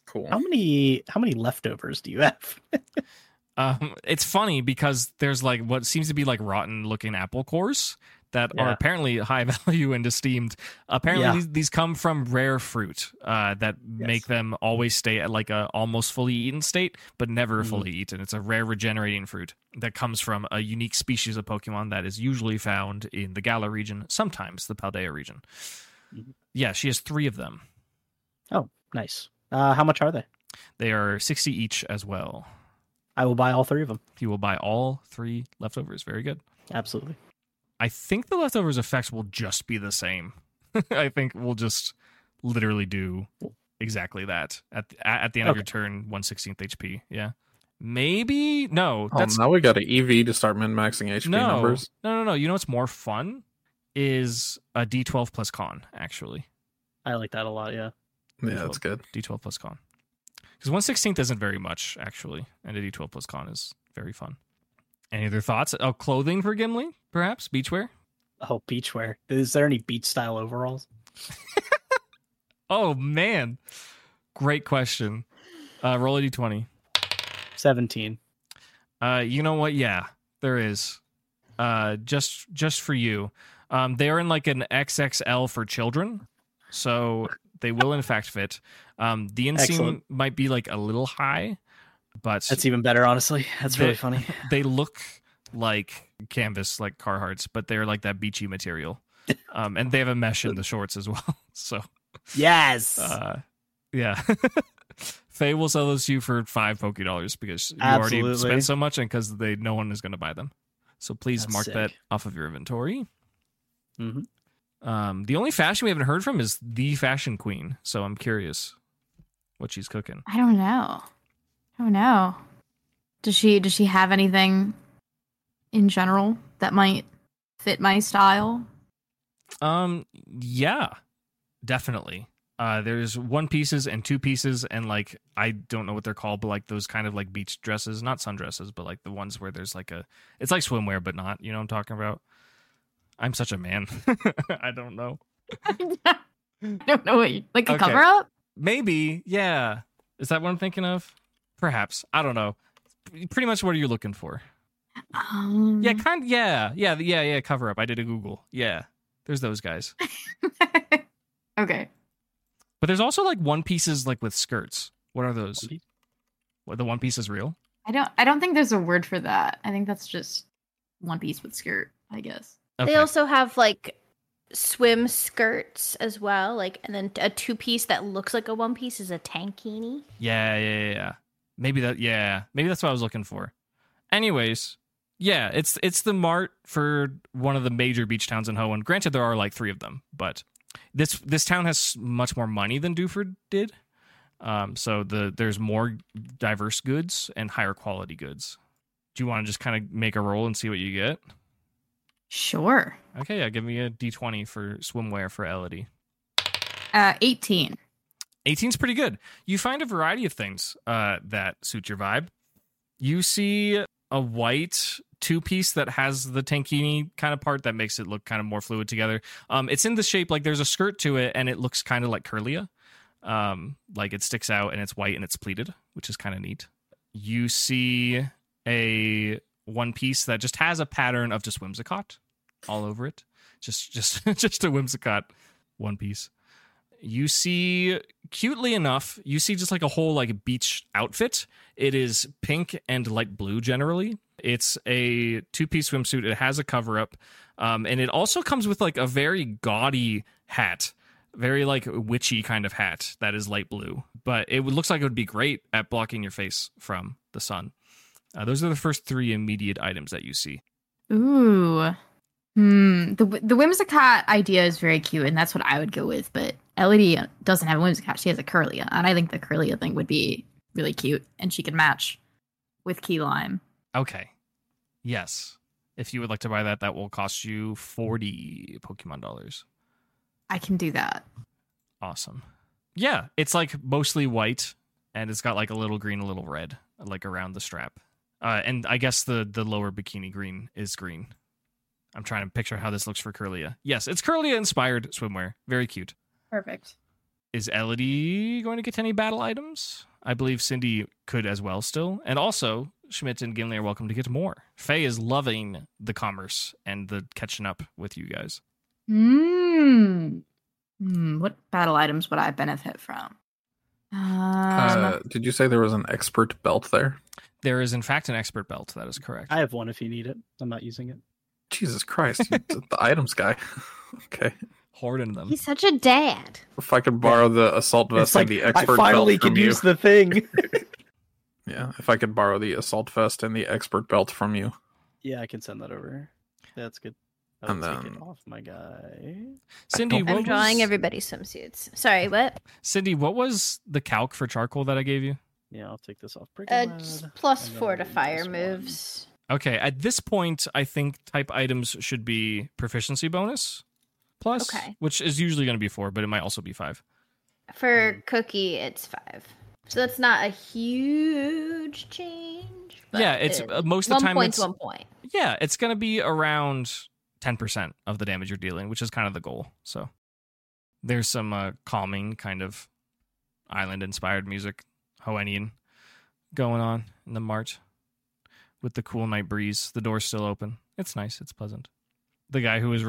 Cool. How many leftovers do you have? It's funny because there's like what seems to be like rotten looking apple cores that are Yeah. apparently high value and esteemed. Apparently Yeah. these come from rare fruit that make them always stay at like a almost fully eaten state, but never fully eaten. It's a rare regenerating fruit that comes from a unique species of Pokemon that is usually found in the Galar region, sometimes the Paldea region. Mhm. Yeah, she has 3 of them. Oh, nice. How much are they? They are 60 each as well. I will buy all 3 of them. You will buy all 3 leftovers. Very good. Absolutely. I think the leftovers effects will just be the same. I think we'll just literally do exactly that at the end of your turn, 1/16 HP. Yeah, maybe no. That's Now we got an EV to start min-maxing HP numbers. no. You know what's more fun is a D12 plus con. Actually, I like that a lot. Yeah. Yeah, that's good. D12 plus con. Because 1/16 isn't very much actually, and a D12 plus con is very fun. Any other thoughts? Oh, clothing for Gimli, perhaps beachwear. Oh, beachwear. Is there any beach style overalls? Oh man, great question. Roll a D20. 17. You know what? Yeah, there is. Just for you. They are in like an XXL for children, so they will in fact fit. The inseam Excellent. might be like a little high, but That's even better, honestly. That's They- really funny. they look like canvas, like Carhartts, but they're like that beachy material. And they have a mesh in the shorts as well. So Yes. yeah. Faye will sell those to you for $5 because you already Absolutely. spent so much and because no one is going to buy them. So please That's mark that sick. off of your inventory. Mhm. The only fashion we haven't heard from is the fashion queen. So I'm curious what she's cooking. I don't know. Does she have anything in general that might fit my style? Yeah, definitely. There's 1 pieces and 2 pieces, and like I don't know what they're called, but like those kind of like beach dresses, not sundresses, but like the ones where there's like it's like swimwear, but not. You know what I'm talking about? I'm such a man. I don't know. I don't know what like a Okay. cover up. Maybe, yeah. Is that what I'm thinking of? Perhaps. I don't know. Pretty much, what are you looking for? Yeah, kind. Yeah. Cover up. I did a Google. Yeah, there's those guys. Okay. But there's also like 1 pieces like with skirts. What are those? What, the 1 piece is real? I don't think there's a word for that. I think that's just one piece with skirt, I guess. Okay. They also have like swim skirts as well, like, and then a 2-piece that looks like a 1-piece is a tankini. Yeah. Maybe that's what I was looking for. Anyways, yeah, it's the mart for one of the major beach towns in Hoenn. Granted, there are like 3 of them, but this town has much more money than Dewford did. So there's more diverse goods and higher quality goods. Do you want to just kind of make a roll and see what you get? Sure. Okay, yeah, give me a D20 for swimwear for Elodie. 18. 18's pretty good. You find a variety of things that suit your vibe. You see a white 2-piece that has the tankini kind of part that makes it look kind of more fluid together. It's in the shape, like there's a skirt to it, and it looks kind of like Curlia. Like it sticks out, and it's white, and it's pleated, which is kind of neat. You see a 1-piece that just has a pattern of just Whimsicott all over it. Just just a Whimsicott 1-piece. You see, cutely enough, you see just like a whole like beach outfit. It is pink and light blue generally. It's a 2-piece swimsuit. It has a cover up. And it also comes with like a very gaudy hat. Very like witchy kind of hat that is light blue. But it looks like it would be great at blocking your face from the sun. Those are the first 3 immediate items that you see. Ooh. The Whimsicott idea is very cute, and that's what I would go with. But Elodie doesn't have a Whimsicott; she has a Curlia, and I think the Curlia thing would be really cute, and she could match with Key Lime. Okay. Yes. If you would like to buy that, that will cost you 40 Pokemon dollars. I can do that. Awesome. Yeah, it's like mostly white, and it's got like a little green, a little red, like around the strap. And I guess the lower bikini green is green. I'm trying to picture how this looks for Curlia. Yes, it's Curlia inspired swimwear. Very cute. Perfect. Is Elodie going to get any battle items? I believe Cindy could as well still. And also, Schmidt and Gimli are welcome to get more. Faye is loving the commerce and the catching up with you guys. What battle items would I benefit from? Did you say there was an expert belt there? There is, in fact, an expert belt. That is correct. I have one if you need it. I'm not using it. Jesus Christ, the items guy. Okay. Hoarding them. He's such a dad. If I could borrow the assault vest It's like, and the I expert finally belt from could you. use the thing. Yeah, if I could borrow the assault vest and the expert belt from you. Yeah, I can send that over. That's good. And I'll take then- it off my guy. Cindy, I'm what I'm drawing was, everybody's swimsuits. Sorry, what? Cindy, what was the calc for charcoal that I gave you? Yeah, I'll take this off. Just plus And then 4 to I'll use fire this one. moves. Okay, at this point, I think type items should be proficiency bonus plus, Okay. which is usually going to be 4, but it might also be 5. For Cookie, it's 5. So that's not a huge change. but Yeah, it's it- most of the 1 time point's it's 1 point. yeah, it's going to be around 10% of the damage you're dealing, which is kind of the goal. So there's some calming kind of island-inspired music, Hoennian, going on in the mart with the cool night breeze. The door's still open. It's nice. It's pleasant. The guy who was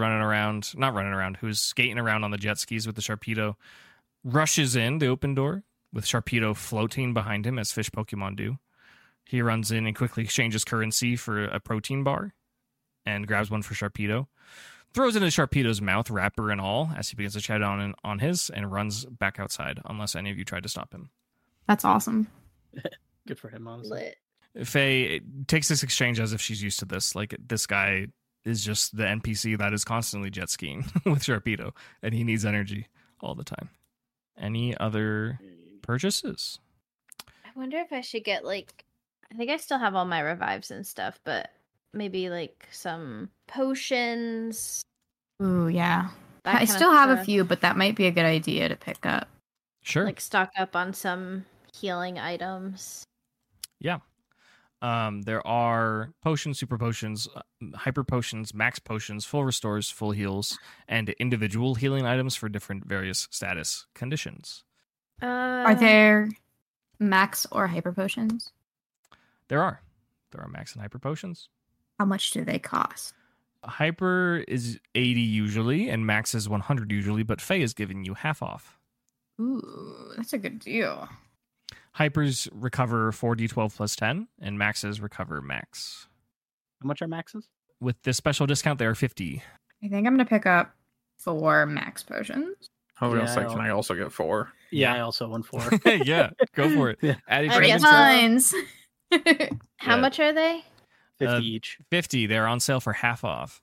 who's skating around on the jet skis with the Sharpedo rushes in the open door with Sharpedo floating behind him as fish Pokemon do. He runs in and quickly exchanges currency for a protein bar and grabs one for Sharpedo. Throws it in Sharpedo's mouth, wrapper and all, as he begins to chow down on his and runs back outside, unless any of you tried to stop him. That's awesome. Good for him, honestly. Lit. Faye takes this exchange as if she's used to this. Like, this guy is just the NPC that is constantly jet skiing with Sharpedo, and he needs energy all the time. Any other purchases? I wonder if I should get, like... I think I still have all my revives and stuff, but maybe, like, some potions. Ooh, yeah. that I kinda still have a stuff. few, but that might be a good idea to pick up. Sure. Like, stock up on some healing items. Yeah. There are potions, super potions, hyper potions, max potions, full restores, full heals, and individual healing items for different various status conditions. Are there max or hyper potions? There are max and hyper potions. How much do they cost? Hyper is 80 usually, and max is 100 usually, but Faye is giving you half off. Ooh, that's a good deal. Hypers recover 4d12 plus 10, and maxes recover max. How much are maxes? With this special discount, they are 50. I think I'm gonna pick up 4 max potions. I was Yeah, gonna say, I'll- can I also get 4? Yeah, I also won 4. Yeah, go for it. Yeah. Add your I friends guess to it. Mines. How Yeah. much are they? 50 each. 50. They're on sale for half off.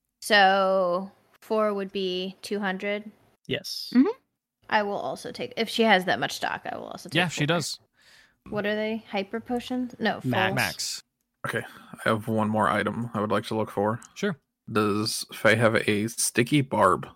So 4 would be 200. Yes. Mhm. I will also take... If she has that much stock, I will also take Yeah, she 4. does. What are they? Hyper potions? No, full. Max. Okay, I have one more item I would like to look for. Sure. Does Faye have a sticky barb?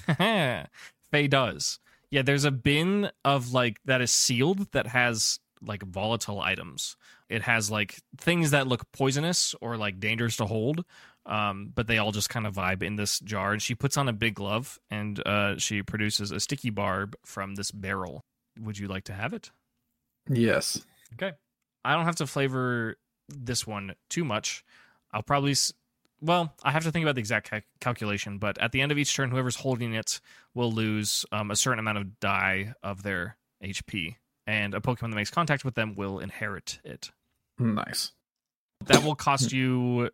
Faye does. Yeah, there's a bin of like that is sealed that has like volatile items. It has like things that look poisonous or like dangerous to hold, but they all just kind of vibe in this jar. And she puts on a big glove and she produces a sticky barb from this barrel. Would you like to have it? Yes. Okay. I don't have to flavor this one too much. I'll probably... Well, I have to think about the exact calculation, but at the end of each turn, whoever's holding it will lose a certain amount of die of their HP, and a Pokemon that makes contact with them will inherit it. Nice. That will cost you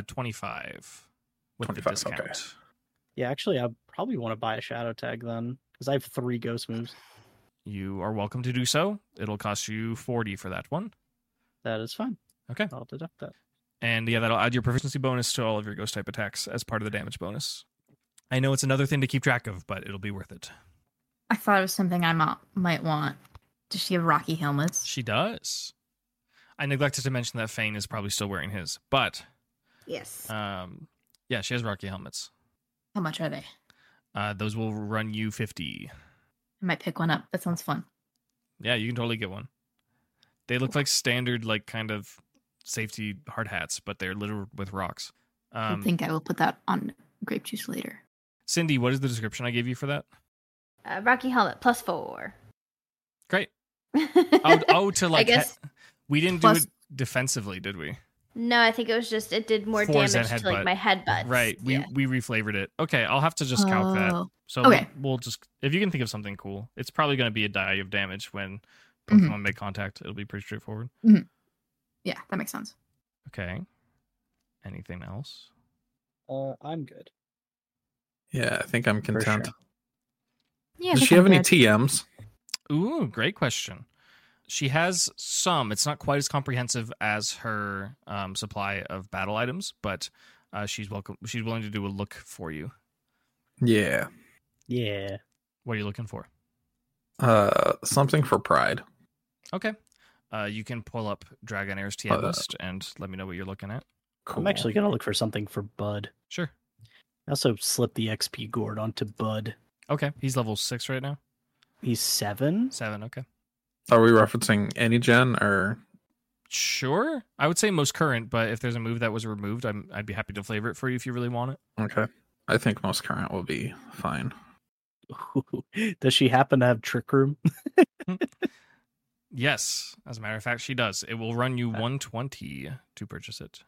25 with 25, the discount. okay. Yeah, actually, I probably want to buy a shadow tag then, because I have 3 ghost moves. You are welcome to do so. It'll cost you 40 for that one. That is fine. Okay. I'll deduct that. And yeah, that'll add your proficiency bonus to all of your ghost type attacks as part of the damage bonus. I know it's another thing to keep track of, but it'll be worth it. I thought it was something I might want. Does she have rocky helmets? She does. I neglected to mention that Fane is probably still wearing his, but Yes. yeah, she has Rocky helmets. How much are they? Those will run you 50. I might pick one up. That sounds fun. Yeah, you can totally get one. They look like standard, like kind of safety hard hats, but they're littered with rocks. I think I will put that on grape juice later. Cindy, what is the description I gave you for that? Rocky helmet +4. Great. To like I guess. we didn't Plus- do it defensively, did we? No, I think it was just it did more Fours damage and to like headbutt. my headbutts. Right. We Yeah. we reflavored it. Okay, I'll have to just calc that. Oh. So Okay. we'll just, if you can think of something cool, it's probably going to be a die of damage when Mhm. Pokemon make contact. It'll be pretty straightforward. Yeah, that makes sense. Okay. Anything else? I'm good. Yeah, I think I'm For content. sure. Yeah. I Does think she I'm have any good. TMs? Ooh, great question. She has some. It's not quite as comprehensive as her supply of battle items, but she's welcome. She's willing to do a look for you. Yeah. Yeah. What are you looking for? Something for pride. Okay. You can pull up Dragonair's TM Uh, list and let me know what you're looking at. Cool. I'm actually gonna look for something for Bud. Sure. I also slipped the XP gourd onto Bud. Okay. He's level 6 right now. He's 7. 7. Okay. Are we referencing any gen or? Sure. I would say most current, but if there's a move that was removed, I'd be happy to flavor it for you if you really want it. Okay. I think most current will be fine. Does she happen to have Trick Room? Yes. As a matter of fact, she does. It will run you 120 to purchase it.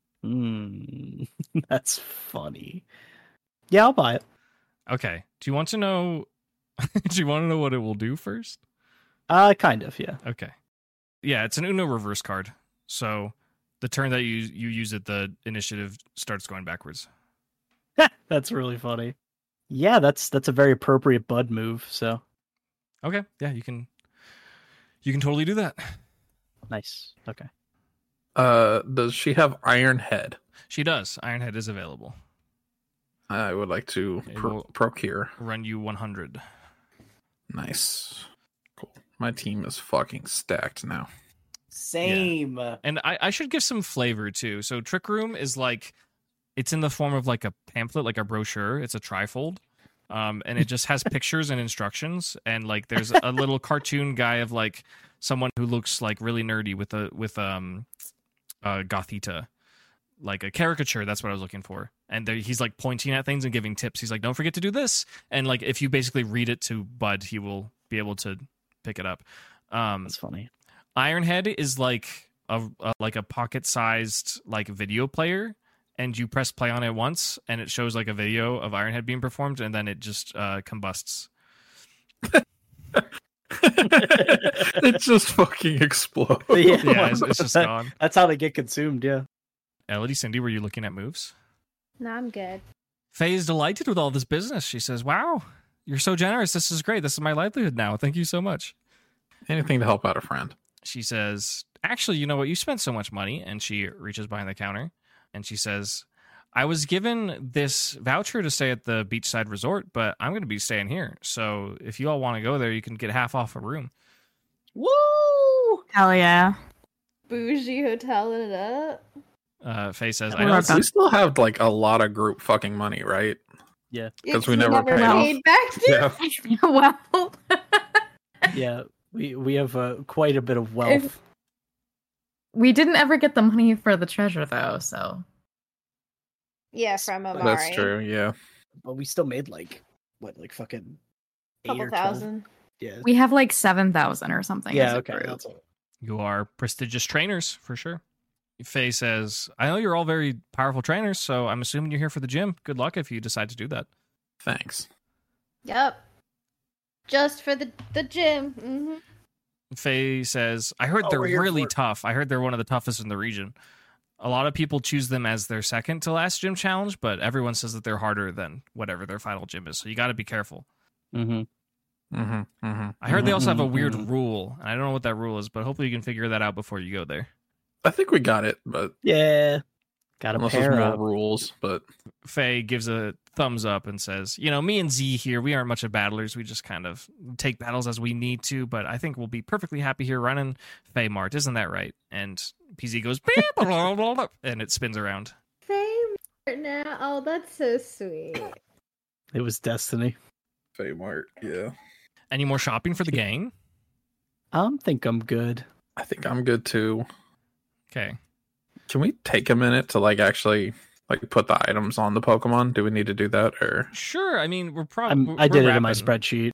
That's funny. Yeah, I'll buy it. Okay. Do you want to know? Do you want to know what it will do first? Kind of, yeah. Okay. Yeah, it's an Uno reverse card. So the turn that you use it, the initiative starts going backwards. That's really funny. Yeah, that's a very appropriate Bud move. So Okay. Yeah, you can totally do that. nice. Okay. Does she have Iron Head? She does. Ironhead is available. I would like to It will- procure. Run you 100. Nice. Cool. My team is fucking stacked now. Same. And I should give some flavor too. So Trick Room is like, it's in the form of like a pamphlet, like a brochure. It's a trifold. And it just has pictures and instructions. And like there's a little cartoon guy of like someone who looks like really nerdy with Gothita. Like a caricature, that's what I was looking for. And there, he's like pointing at things and giving tips. He's like, don't forget to do this. And like if you basically read it to Bud, he will be able to pick it up. That's funny. Ironhead is like a pocket-sized like video player, and you press play on it once, and it shows like a video of Ironhead being performed, and then it just combusts. It just fucking explodes. Yeah, it's just gone. That's how they get consumed. Yeah. Elodie, Cindy, were you looking at moves? No, I'm good. Faye is delighted with all this business. She says, "Wow, you're so generous. This is great. This is my livelihood now. Thank you so much." Anything to help out a friend. She says, "Actually, you know what? You spent so much money." And she reaches behind the counter and she says, "I was given this voucher to stay at the beachside resort, but I'm going to be staying here. So if you all want to go there, you can get half off a room." Woo! Hell yeah. Bougie hotel it up. Faye says, We're "I know not it's done. We still have like a lot of group fucking money, right? Yeah. Because we never paid off. paid back to. Yeah. Well, Yeah. We have quite a bit of wealth. we didn't ever get the money for the treasure though, so Yeah, from Amari. That's true. Yeah. But we still made like fucking 8 Couple or 12. thousand. Yeah. we have like 7,000 or something. Yeah, as a okay. group. That's all. you are prestigious trainers for sure." Faye says, "I know you're all very powerful trainers, so I'm assuming you're here for the gym. Good luck if you decide to do that." Thanks. Yep. Just for the gym. Mm-hmm. Faye says, "I heard Oh, they're we're here really for it." tough. I heard they're one of the toughest in the region. A lot of people choose them as their second to last gym challenge, but everyone says that they're harder than whatever their final gym is. So you got to be careful." Mm-hmm. Mm-hmm. Mm-hmm. I heard they also have a weird Mhm. rule, and I don't know what that rule is, but hopefully you can figure that out before you go there. I think we got it, but Yeah. Got to unless there's pair more up. rules, but Faye gives a thumbs up and says, me and Z here, we aren't much of battlers. We just kind of take battles as we need to, but I think we'll be perfectly happy here running Faye Mart. Isn't that right? And PZ goes, "Beep," and it spins around. Fame now. Oh, that's so sweet. It was destiny. Faymart, yeah. Any more shopping for the gang? Think I'm good. I think I'm good too. Okay. Can we take a minute to like actually like put the items on the Pokemon? Do we need to do that or? Sure. I mean, we're probably. I did it in my spreadsheet.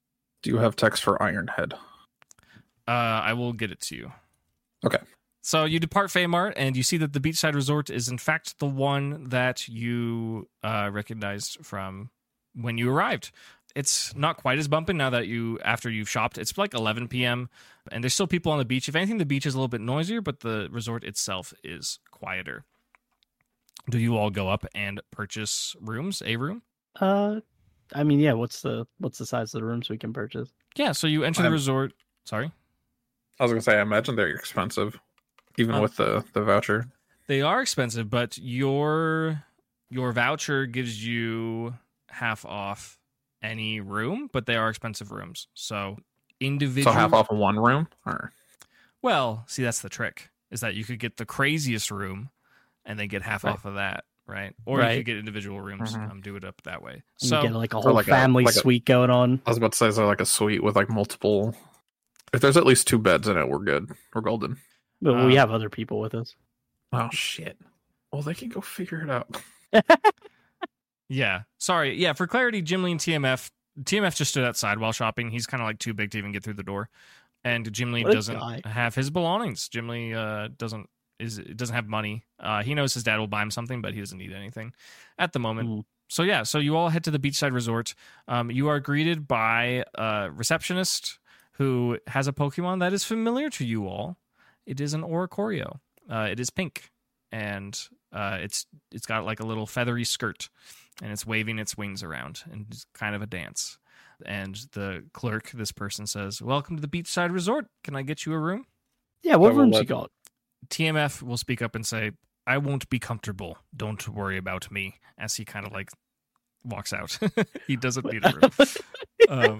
Do you have text for Ironhead? I will get it to you. Okay. So you depart Feymart, and you see that the beachside resort is in fact the one that you recognized from when you arrived. It's not quite as bumping now that after you've shopped. It's like 11 p.m. and there's still people on the beach. If anything, the beach is a little bit noisier, but the resort itself is quieter. Do you all go up and purchase rooms? A room? I mean, yeah. What's the size of the rooms we can purchase? Yeah. So you enter the resort. Sorry. I was gonna say, I imagine they're expensive, even with the voucher. They are expensive, but your voucher gives you half off any room, but they are expensive rooms. So individual. So half off of one room, or well, see, that's the trick. Is that you could get the craziest room, and then get half off of that, right? Or you could get individual rooms. Do it up that way. So you get like a whole family suite going on. I was about to say, is there like a suite with like multiple? If there's at least 2 beds in it, we're good. We're golden. But we have other people with us. Oh shit! Well, they can go figure it out. Yeah. Sorry. Yeah. For clarity, Gimli and TMF just stood outside while shopping. He's kind of like too big to even get through the door, and Gimli doesn't have his belongings. Gimli doesn't have money. He knows his dad will buy him something, but he doesn't need anything at the moment. Ooh. So yeah. So you all head to the beachside resort. You are greeted by a receptionist who has a Pokemon that is familiar to you all. It is an Oricorio. It is pink, and it's got like a little feathery skirt, and it's waving its wings around, and it's kind of a dance. And the clerk, this person says, "Welcome to the beachside resort. Can I get you a room?" Yeah, what rooms you got? TMF will speak up and say, "I won't be comfortable. Don't worry about me," as he kind of like walks out. He doesn't need a room.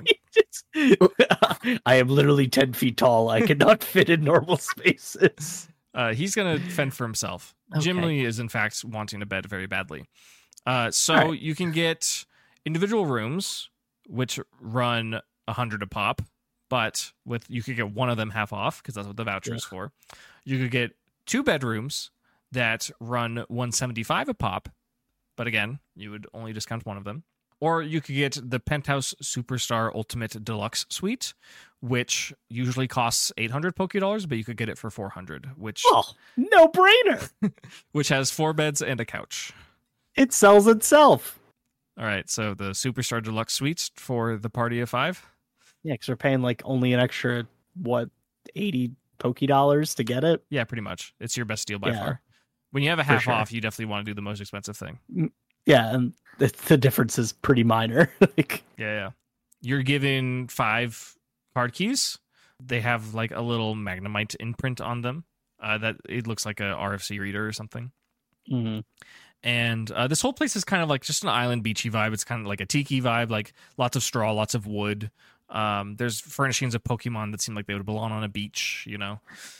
I am literally 10 feet tall. I cannot fit in normal spaces. He's going to fend for himself. Okay. Gimli is, in fact, wanting a bed very badly. So you can get individual rooms, which run 100 a pop, but you could get one of them half off, because that's what the voucher is for. You could get 2 bedrooms that run 175 a pop, but again, you would only discount one of them. Or you could get the Penthouse Superstar Ultimate Deluxe Suite, which usually costs 800 Pokédollars, but you could get it for 400, which no brainer. Which has 4 beds and a couch. It sells itself. All right, so the Superstar Deluxe Suites for the party of 5. Yeah, because we're paying like only an extra 80 Pokédollars to get it. Yeah, pretty much. It's your best deal by far. When you have a half off, you definitely want to do the most expensive thing. Yeah, and the difference is pretty minor. Yeah. You're given 5 card keys. They have like a little Magnemite imprint on them. That it looks like a RFC reader or something. Mm-hmm. And this whole place is kind of like just an island beachy vibe. It's kind of like a tiki vibe, like lots of straw, lots of wood. There's furnishings of Pokemon that seem like they would belong on a beach, you know.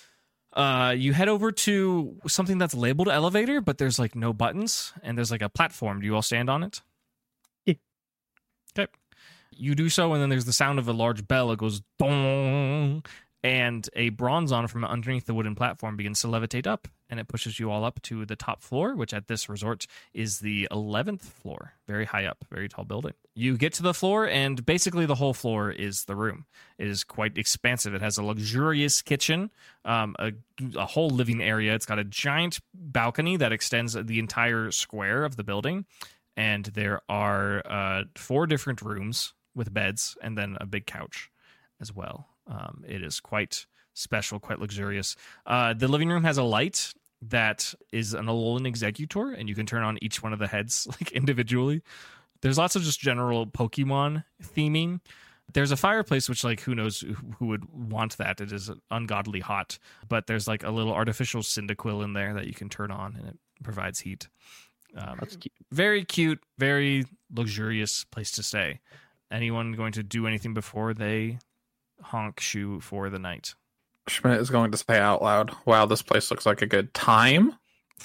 You head over to something that's labeled elevator, but there's like no buttons, and there's like a platform. Do you all stand on it? Yeah. Okay. You do so, and then there's the sound of a large bell. It goes dong, and a Bronzong from underneath the wooden platform begins to levitate up, and it pushes you all up to the top floor, which at this resort is the 11th floor. Very high up, very tall building. You get to the floor, and basically the whole floor is the room. It is quite expansive. It has a luxurious kitchen, a whole living area. It's got a giant balcony that extends the entire square of the building, and there are 4 different rooms with beds, and then a big couch as well. It is quite special, quite luxurious. The living room has a light that is an Alolan Executor, and you can turn on each one of the heads like individually. There's lots of just general Pokemon theming. There's a fireplace, which like who knows who would want that. It is ungodly hot, but there's like a little artificial Cyndaquil in there that you can turn on, and it provides heat. That's cute. Very cute, very luxurious place to stay. Anyone going to do anything before they honk shoe for the night? Schmidt is going to say out loud, "Wow, this place looks like a good time."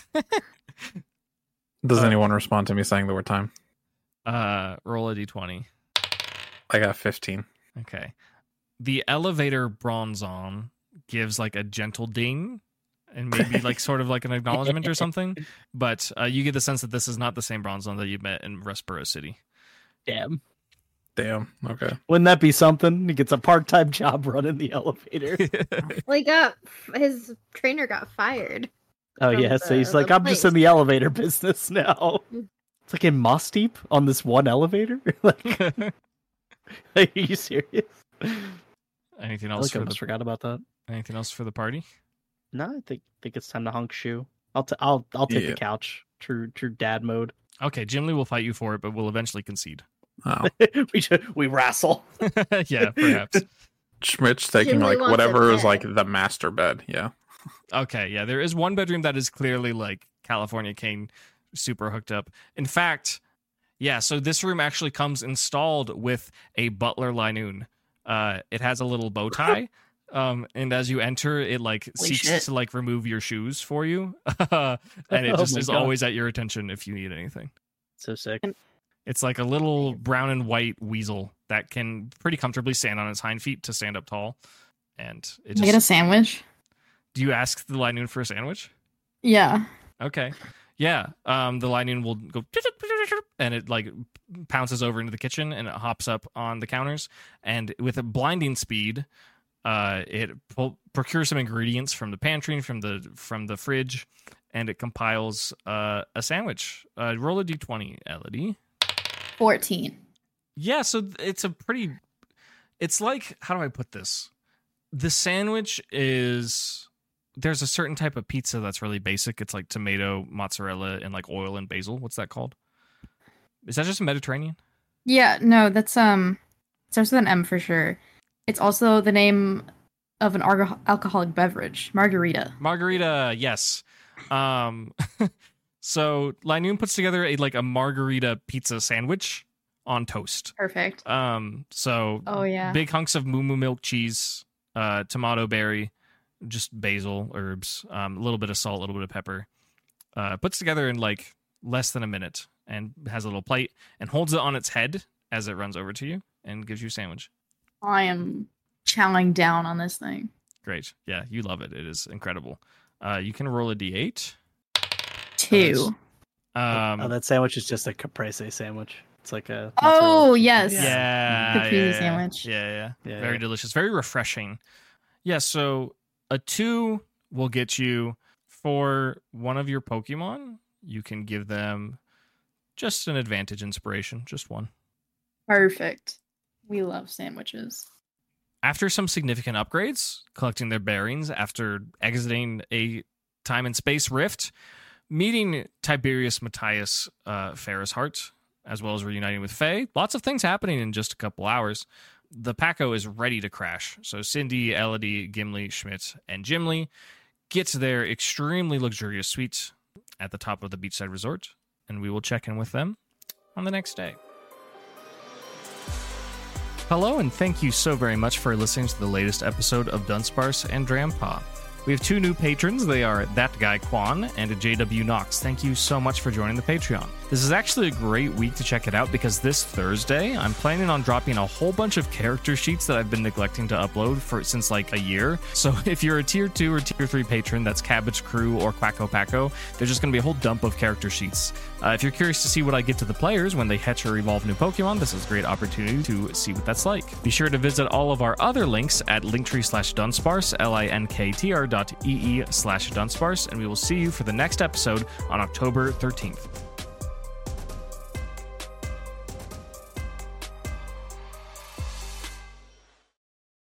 Does anyone respond to me saying the word time? Roll a d20. I got 15. Okay. The elevator Bronzong gives like a gentle ding and maybe like sort of like an acknowledgement or something, but you get the sense that this is not the same Bronzong that you met in Rustboro City. Damn. Damn. Okay. Wouldn't that be something? He gets a part-time job running the elevator. Well, his trainer got fired. Oh from yeah, so he's the like, I'm just in place. the elevator business now. It's like in Moss Deep on this one elevator. Like, are you serious? Anything I else like I for the almost forgot about that. anything else for the party? No, I think it's time to hunk shoe. I'll take Yeah. the couch. True dad mode. Okay, Jim Lee will fight you for it, but will eventually concede. Oh. we wrestle. Yeah, perhaps. Schmidt's taking Jim Lee like wants a whatever is bed. like the master bed. Yeah. Okay, yeah, there is one bedroom that is clearly like California King super hooked up. In fact, yeah, so this room actually comes installed with a butler Linoon. It has a little bow tie. And as you enter, it like Holy seeks shit. to like remove your shoes for you. And it Oh just my is God. always at your attention if you need anything. So sick. It's like a little brown and white weasel that can pretty comfortably stand on its hind feet to stand up tall. And it Can I get a just, sandwich? do you ask the Linoon for a sandwich? Yeah. Okay. Yeah. The Linoon will go and it like pounces over into the kitchen and it hops up on the counters. And with a blinding speed, it procures some ingredients from the pantry, from the fridge, and it compiles a sandwich. Roll a d20, Elodie. 14. Yeah, so it's like, how do I put this? The sandwich there's a certain type of pizza that's really basic. It's like tomato, mozzarella, and like oil and basil. What's that called? Is that just Mediterranean? Yeah, no, that's starts with an M for sure. It's also the name of an alcoholic beverage, margarita. Margarita, yes. So Linoon puts together a margarita pizza sandwich on toast. Perfect. So Oh yeah. big hunks of moo milk cheese, tomato berry, just basil, herbs, a little bit of salt, a little bit of pepper. Puts together in like less than a minute and has a little plate and holds it on its head as it runs over to you and gives you a sandwich. I am chowing down on this thing. Great. Yeah, you love it. It is incredible. You can roll a d8. 2. That sandwich is just a caprese sandwich. It's like a Oh yes. Yeah. Caprese yeah, sandwich. Yeah. Yeah, Very yeah. delicious. Very refreshing. Yeah, so a 2 will get you for one of your Pokemon. You can give them just an advantage inspiration, just one. Perfect. We love sandwiches. After some significant upgrades, collecting their bearings after exiting a time and space rift, meeting Tiberius Matthias Ferrisheart, as well as reuniting with Faye. Lots of things happening in just a couple hours. The Paco is ready to crash. So Cindy, Elodie, Gimli, Schmidt, and Jimly get to their extremely luxurious suite at the top of the beachside resort, and we will check in with them on the next day. Hello, and thank you so very much for listening to the latest episode of Dunsparce and Drampa. We have 2 new patrons. They are That Guy Quan and JW Knox. Thank you so much for joining the Patreon. This is actually a great week to check it out because this Thursday, I'm planning on dropping a whole bunch of character sheets that I've been neglecting to upload since like a year. So if you're a tier 2 or tier 3 patron, that's Cabbage Crew or Quacko Paco, there's just going to be a whole dump of character sheets. If you're curious to see what I get to the players when they hatch or evolve new Pokemon, this is a great opportunity to see what that's like. Be sure to visit all of our other links at linktree/Dunsparce, linktr.ee/Dunsparce, and we will see you for the next episode on October 13th.